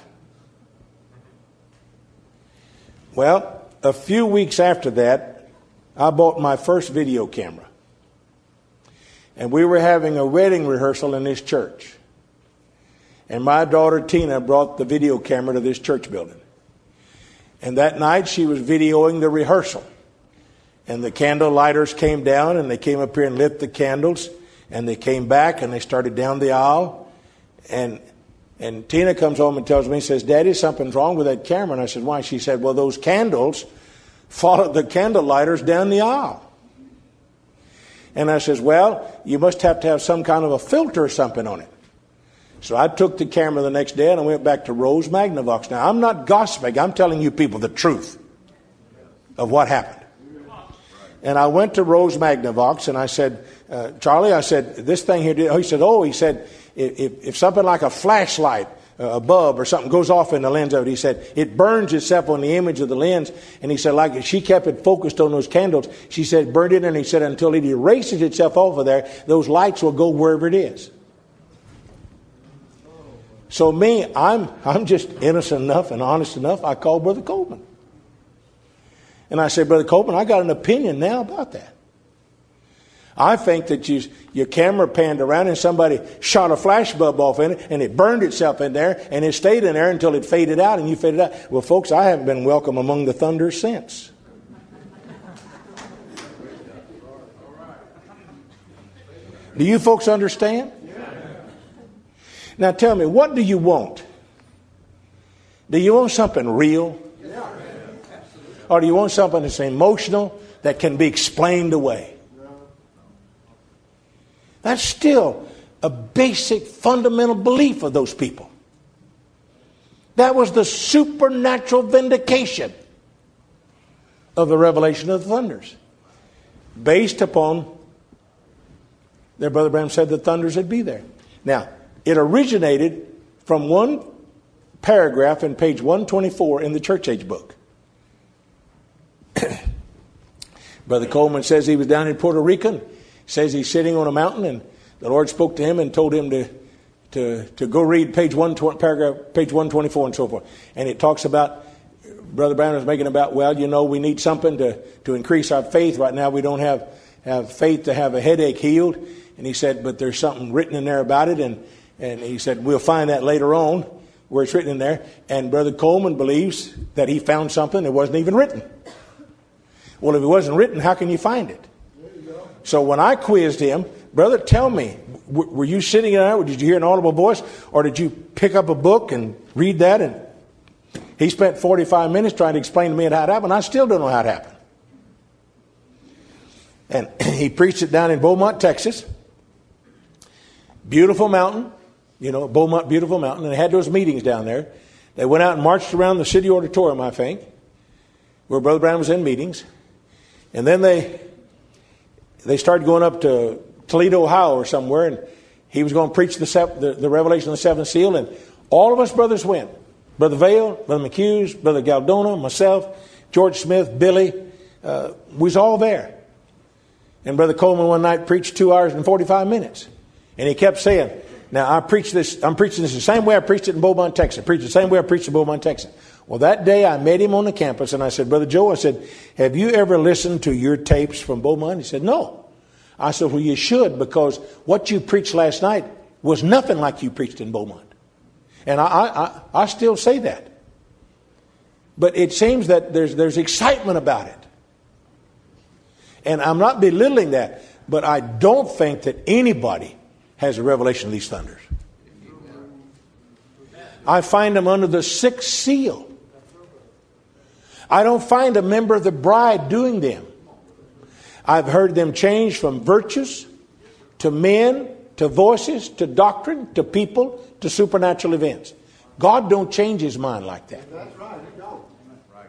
Well, a few weeks after that, I bought my first video camera. And we were having a wedding rehearsal in this church. And my daughter Tina brought the video camera to this church building. And that night she was videoing the rehearsal. And the candle lighters came down, and they came up here and lit the candles. And they came back, and they started down the aisle. And and Tina comes home and tells me, says, "Daddy, something's wrong with that camera." And I said, "Why?" She said, "Well, those candles followed the candle lighters down the aisle." And I says, "Well, you must have to have some kind of a filter or something on it." So I took the camera the next day and I went back to Rose Magnavox. Now, I'm not gossiping. I'm telling you people the truth of what happened. And I went to Rose Magnavox and I said, uh, "Charlie," I said, "this thing here," did, oh, he said, "Oh," he said, if, if something like a flashlight, uh, a bulb or something goes off in the lens of it," he said, "it burns itself on the image of the lens." And he said, like she kept it focused on those candles, she said, burned it, and he said, until it erases itself off of there, those lights will go wherever it is. So me, I'm I'm just innocent enough and honest enough. I called Brother Coleman. And I said, "Brother Coleman, I got an opinion now about that. I think that you, your camera panned around and somebody shot a flash bulb off in it and it burned itself in there and it stayed in there until it faded out and you faded out." Well, folks, I haven't been welcome among the Thunders since. Do you folks understand? Now tell me, what do you want? Do you want something real? Or do you want something that's emotional that can be explained away? That's still a basic fundamental belief of those people. That was the supernatural vindication of the revelation of the thunders. Based upon their Brother Branham said the thunders would be there. Now, it originated from one paragraph in page one twenty-four in the Church Age book. Brother Coleman says he was down in Puerto Rico. Says he's sitting on a mountain and the Lord spoke to him and told him to to, to go read page one paragraph page one twenty-four and so forth. And it talks about Brother Brown was making about, well, you know, we need something to, to increase our faith. Right now we don't have, have faith to have a headache healed. And he said, but there's something written in there about it. And, and he said, we'll find that later on where it's written in there. And Brother Coleman believes that he found something that wasn't even written. Well, if it wasn't written, how can you find it? So when I quizzed him, brother, tell me, w- were you sitting there? Did you hear an audible voice? Or did you pick up a book and read that? And he spent forty-five minutes trying to explain to me how it happened. I still don't know how it happened. And he preached it down in Beaumont, Texas. Beautiful mountain. You know, Beaumont, beautiful mountain. And they had those meetings down there. They went out and marched around the city auditorium, I think, where Brother Branham was in meetings. And then they they started going up to Toledo, Ohio or somewhere, and he was going to preach the, the, the revelation of the seventh seal. And all of us brothers went. Brother Vail, Brother McHughes, Brother Galdona, myself, George Smith, Billy. Uh, we was all there. And Brother Coleman one night preached two hours and forty-five minutes. And he kept saying, now I preach this, I'm preaching this the same way I preached it in Beaumont, Texas. I preached the same way I preached in Beaumont, Texas. Well, that day I met him on the campus and I said, Brother Joe, I said, have you ever listened to your tapes from Beaumont? He said, no. I said, well, you should, because what you preached last night was nothing like you preached in Beaumont. And I, I, I still say that. But it seems that there's, there's excitement about it. And I'm not belittling that, but I don't think that anybody has a revelation of these thunders. I find them under the sixth seal. I don't find a member of the bride doing them. I've heard them change from virtues to men, to voices, to doctrine, to people, to supernatural events. God don't change his mind like that. That's right. He don't. Right.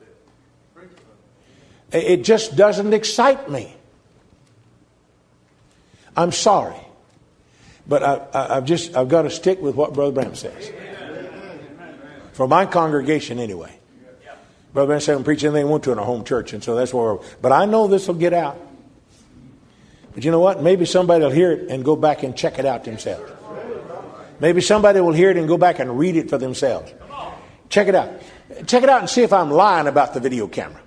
It just doesn't excite me. I'm sorry. But I, I, I've just, I've got to stick with what Brother Branham says. For my congregation anyway. Brother Branham said, I'm preaching anything they want to in our home church. And so that's where we're, but I know this will get out. But you know what? Maybe somebody will hear it and go back and check it out themselves. Maybe somebody will hear it and go back and read it for themselves. Check it out. Check it out and see if I'm lying about the video camera.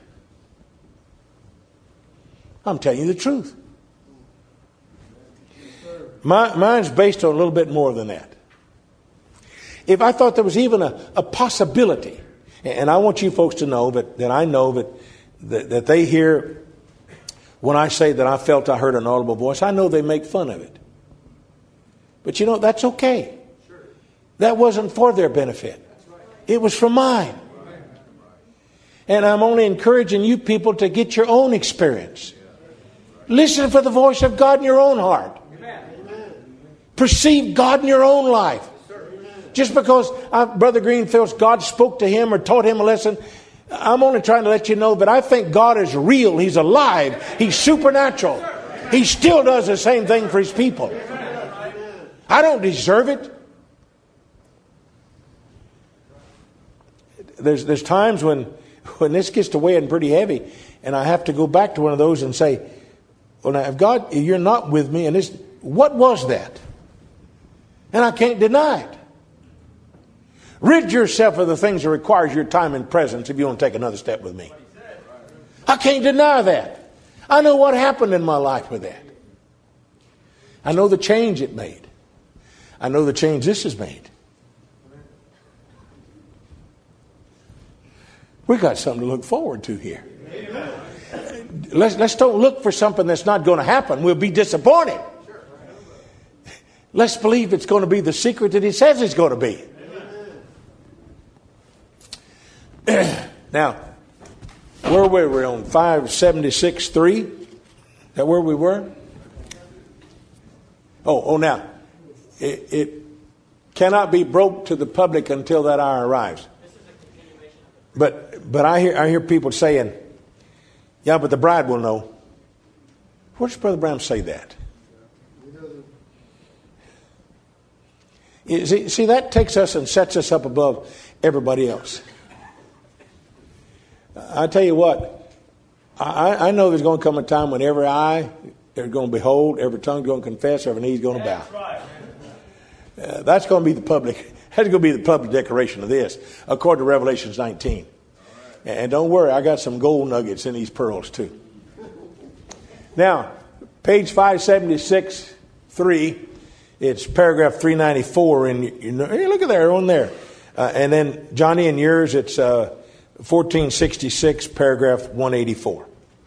I'm telling you the truth. My, mine's based on a little bit more than that. If I thought there was even a, a possibility, and I want you folks to know that, that I know that, that that they hear when I say that I felt I heard an audible voice, I know they make fun of it. But you know, that's okay. That wasn't for their benefit. It was for mine. And I'm only encouraging you people to get your own experience. Listen for the voice of God in your own heart. Perceive God in your own life. Just because I, Brother Green feels God spoke to him or taught him a lesson, I'm only trying to let you know that I think God is real. He's alive. He's supernatural. He still does the same thing for his people. I don't deserve it. There's there's times when, when this gets to weighing pretty heavy, and I have to go back to one of those and say, well, now, if God, you're not with me, and this, what was that? And I can't deny it. Rid yourself of the things that requires your time and presence if you want to take another step with me. I can't deny that. I know what happened in my life with that. I know the change it made. I know the change this has made. We got something to look forward to here. Let's, let's don't look for something that's not going to happen. We'll be disappointed. Let's believe it's going to be the secret that he says it's going to be. Now, where were we on five seventy-six three? Is that where we were? Oh, oh, now, it, it cannot be broke to the public until that hour arrives. But but I hear I hear people saying, yeah, but the bride will know. Where does Brother Branham say that? You see, see, that takes us and sets us up above everybody else. I tell you what, I, I know there's going to come a time when every eye is going to behold, every tongue is going to confess, every knee is going to bow. That's right. Uh, that's going to be the public. That's going to be the public declaration of this, according to Revelation nineteen. Right. And don't worry, I got some gold nuggets in these pearls too. Now, page five seventy-six three, it's paragraph three ninety-four. And you, you know, hey, look at there, on there. Uh, and then, Johnny, in yours, it's uh, fourteen sixty-six, paragraph one eighty-four.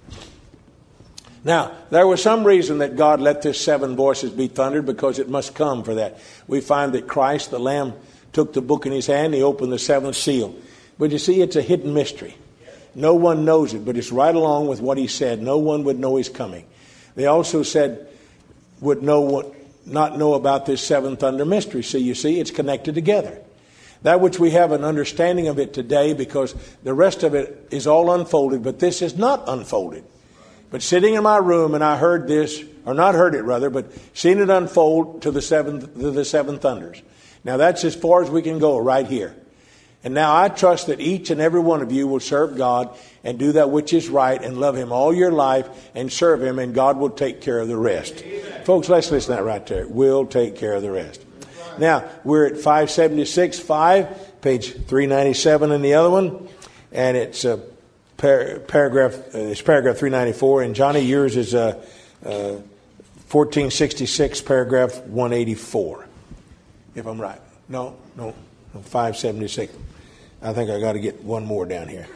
Now, there was some reason that God let this seven voices be thundered, because it must come for that. We find that Christ, the Lamb, took the book in his hand, he opened the seventh seal. But you see, it's a hidden mystery. No one knows it, but it's right along with what he said. No one would know his coming. They also said, would know what, not know about this seven thunder mystery. So you see, it's connected together. That which we have an understanding of it today, because the rest of it is all unfolded, but this is not unfolded. But sitting in my room, and I heard this, or not heard it rather, but seen it unfold to the seven, to the seven thunders. Now that's as far as we can go right here. And now I trust that each and every one of you will serve God and do that which is right and love Him all your life and serve Him, and God will take care of the rest. Amen. Folks, let's listen to that right there. We'll take care of the rest. Right. Now, we're at five seventy-six, five, page three ninety-seven in the other one. And it's a par- paragraph, uh, it's paragraph three ninety-four. And Johnny, yours is uh, uh, fourteen sixty-six, paragraph one eighty-four. If I'm right. No, no, no five seventy-six. I think I got to get one more down here.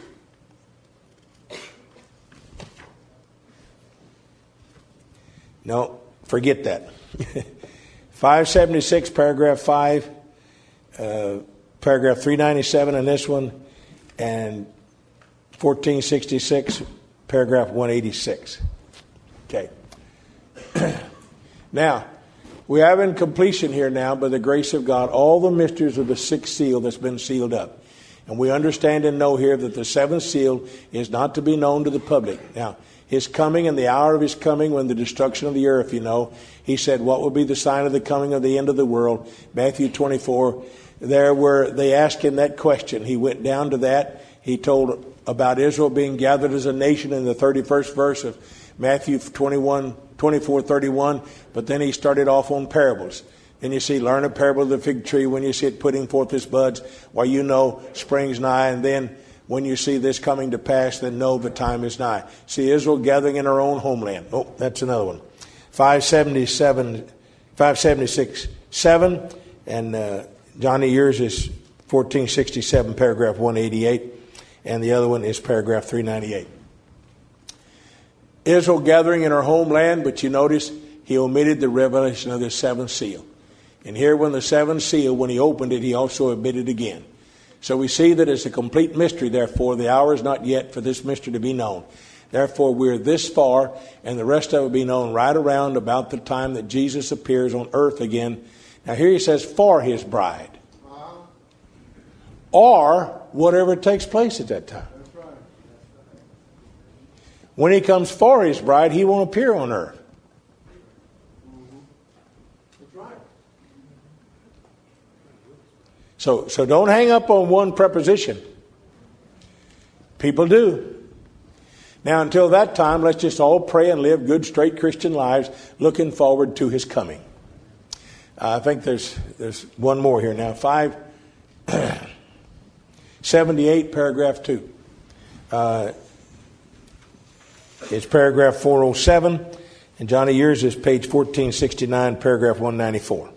No, forget that. five seventy-six, paragraph five, uh, paragraph three ninety-seven in this one, and fourteen sixty-six, paragraph one eighty-six. Okay. Now, we have in completion here now, by the grace of God, all the mysteries of the sixth seal that's been sealed up. And we understand and know here that the seventh seal is not to be known to the public. Now, His coming and the hour of His coming, when the destruction of the earth, you know, He said, what will be the sign of the coming of the end of the world? Matthew twenty-four, there where they asked Him that question. He went down to that. He told about Israel being gathered as a nation in the thirty-first verse of Matthew twenty-one, twenty-four, thirty-one. But then He started off on parables. Then you see, learn a parable of the fig tree when you see it putting forth its buds, while you know spring's nigh. And then when you see this coming to pass, then know the time is nigh. See Israel gathering in her own homeland. Oh, that's another one. five seventy-seven, five seventy-six, seven. And uh, Johnny, yours is fourteen sixty-seven, paragraph one eighty-eight. And the other one is paragraph three ninety-eight. Israel gathering in her homeland, but you notice He omitted the revelation of the seventh seal. And here, when the seventh seal, when He opened it, He also omitted again. So we see that it's a complete mystery. Therefore, the hour is not yet for this mystery to be known. Therefore, we're this far, and the rest of it will be known right around about the time that Jesus appears on earth again. Now, here He says, for His bride. Or whatever takes place at that time. That's right. When He comes for His bride, He won't appear on earth. So, so don't hang up on one preposition. People do. Now, until that time, let's just all pray and live good, straight Christian lives, looking forward to His coming. Uh, I think there's there's one more here now. five seventy-eight, paragraph two. Uh, it's paragraph four oh seven. And Johnny, yours is page fourteen sixty-nine, paragraph one ninety-four.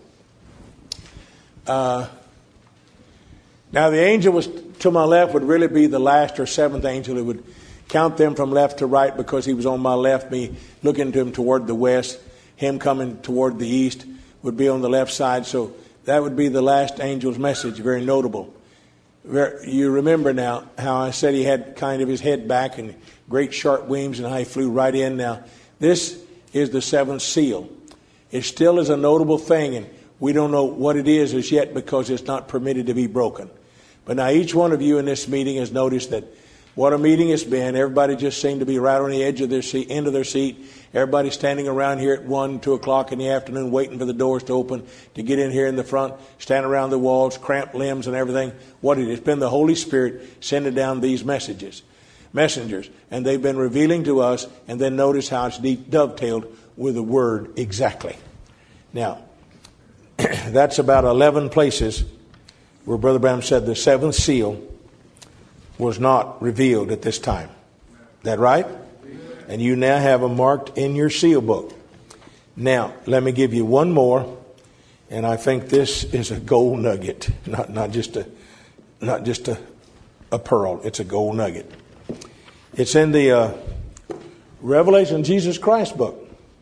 Uh... Now, the angel was to my left would really be the last or seventh angel. It would count them from left to right, because he was on my left, me looking to him toward the west. Him coming toward the east would be on the left side. So that would be the last angel's message. Very notable. Very, you remember now how I said he had kind of his head back and great sharp wings, and how he flew right in. Now, this is the seventh seal. It still is a notable thing, and we don't know what it is as yet, because it's not permitted to be broken. But now each one of you in this meeting has noticed that what a meeting it's been. Everybody just seemed to be right on the edge of their seat, end of their seat. Everybody standing around here at one, two o'clock in the afternoon, waiting for the doors to open to get in here in the front, stand around the walls, cramped limbs and everything. What it is, it's been the Holy Spirit sending down these messages, messengers, and they've been revealing to us. And then notice how it's dovetailed with the Word exactly. Now, that's about eleven places where Brother Branham said the seventh seal was not revealed at this time. Is that right? And you now have them marked in your seal book. Now, let me give you one more, and I think this is a gold nugget, not not just a not just a, a pearl. It's a gold nugget. It's in the uh, Revelation of Jesus Christ book.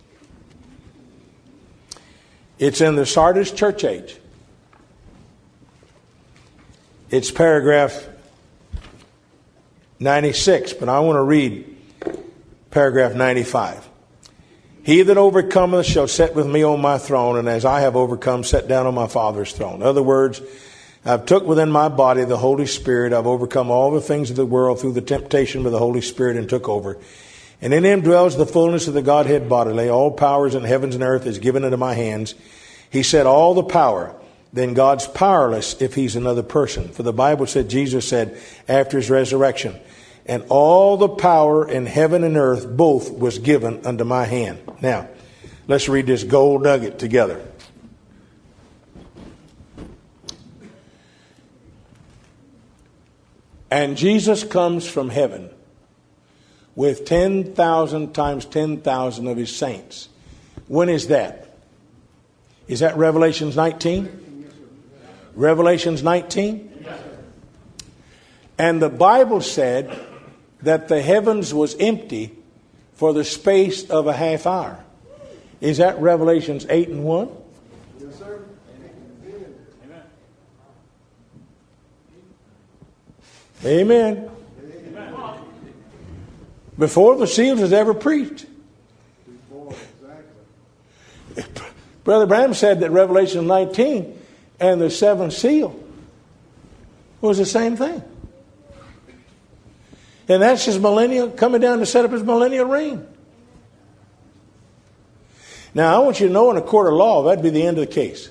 It's in the Sardis Church Age. It's paragraph ninety-six, but I want to read paragraph ninety-five. He that overcometh shall sit with me on my throne, and as I have overcome, sit down on my Father's throne. In other words, I've took within my body the Holy Spirit. I've overcome all the things of the world through the temptation with the Holy Spirit and took over. And in him dwells the fullness of the Godhead bodily. All powers in heavens and earth is given into my hands. He said all the power. Then God's powerless if he's another person. For the Bible said, Jesus said after his resurrection, and all the power in heaven and earth both was given unto my hand. Now, let's read this gold nugget together. And Jesus comes from heaven with ten thousand times ten thousand of his saints. When is that? Is that Revelations nineteen? Revelations nineteen? And the Bible said that the heavens was empty for the space of a half hour. Is that Revelations eight and one? Yes, sir. Amen. Amen. Before the seals was ever preached. Before, exactly. Brother Branham said that Revelation nineteen and the seventh seal was the same thing. And that's his millennial, coming down to set up his millennial reign. Now, I want you to know in a court of law, that'd be the end of the case.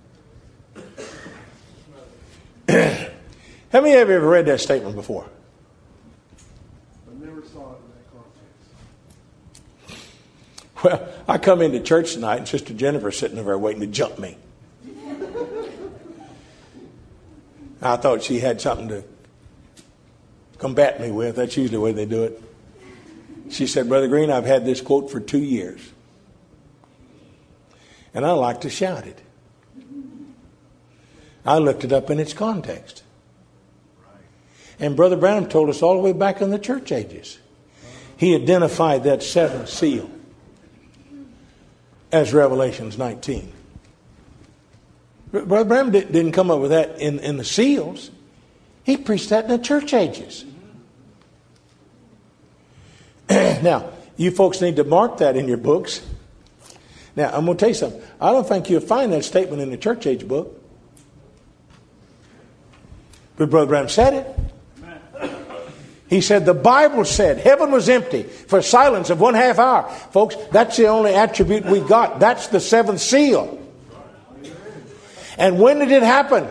How many of you have ever read that statement before? I never saw it in that context. Well, I come into church tonight and Sister Jennifer's sitting over there waiting to jump me. I thought she had something to combat me with. That's usually the way they do it. She said, Brother Green, I've had this quote for two years. And I like to shout it. I looked it up in its context. And Brother Branham told us all the way back in the church ages. He identified that seventh seal as Revelations nineteen. Brother Branham didn't come up with that in, in the seals. He preached that in the church ages. Now, you folks need to mark that in your books. Now, I'm going to tell you something. I don't think you'll find that statement in the church age book. But Brother Branham said it. He said the Bible said heaven was empty for silence of one half hour. Folks, that's the only attribute we got. That's the seventh seal. And when did it happen?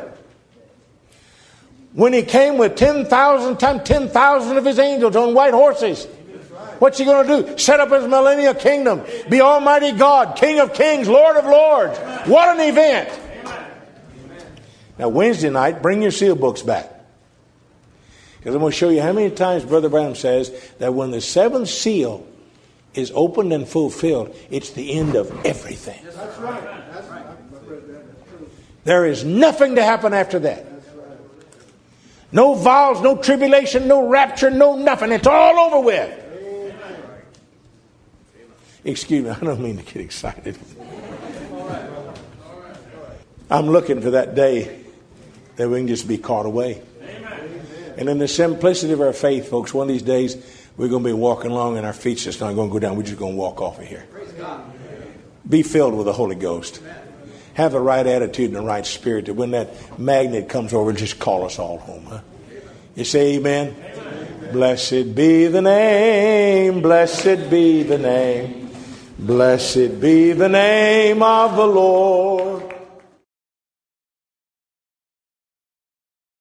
When he came with ten thousand times ten thousand of his angels on white horses. What's he going to do? Set up his millennial kingdom. Be Almighty God, King of kings, Lord of lords. What an event. Now Wednesday night, bring your seal books back. Because I'm going to show you how many times Brother Branham says that when the seventh seal is opened and fulfilled, it's the end of everything. That's right. That's right. There is nothing to happen after that. No vials, no tribulation, no rapture, no nothing. It's all over with. Excuse me, I don't mean to get excited. I'm looking for that day that we can just be caught away. And in the simplicity of our faith, folks, one of these days we're going to be walking along and our feet's just not going to go down. We're just going to walk off of here. Be filled with the Holy Ghost. Have the right attitude and the right spirit that when that magnet comes over, just call us all home. Huh? You say amen? Amen? Blessed be the name. Blessed be the name. Blessed be the name of the Lord.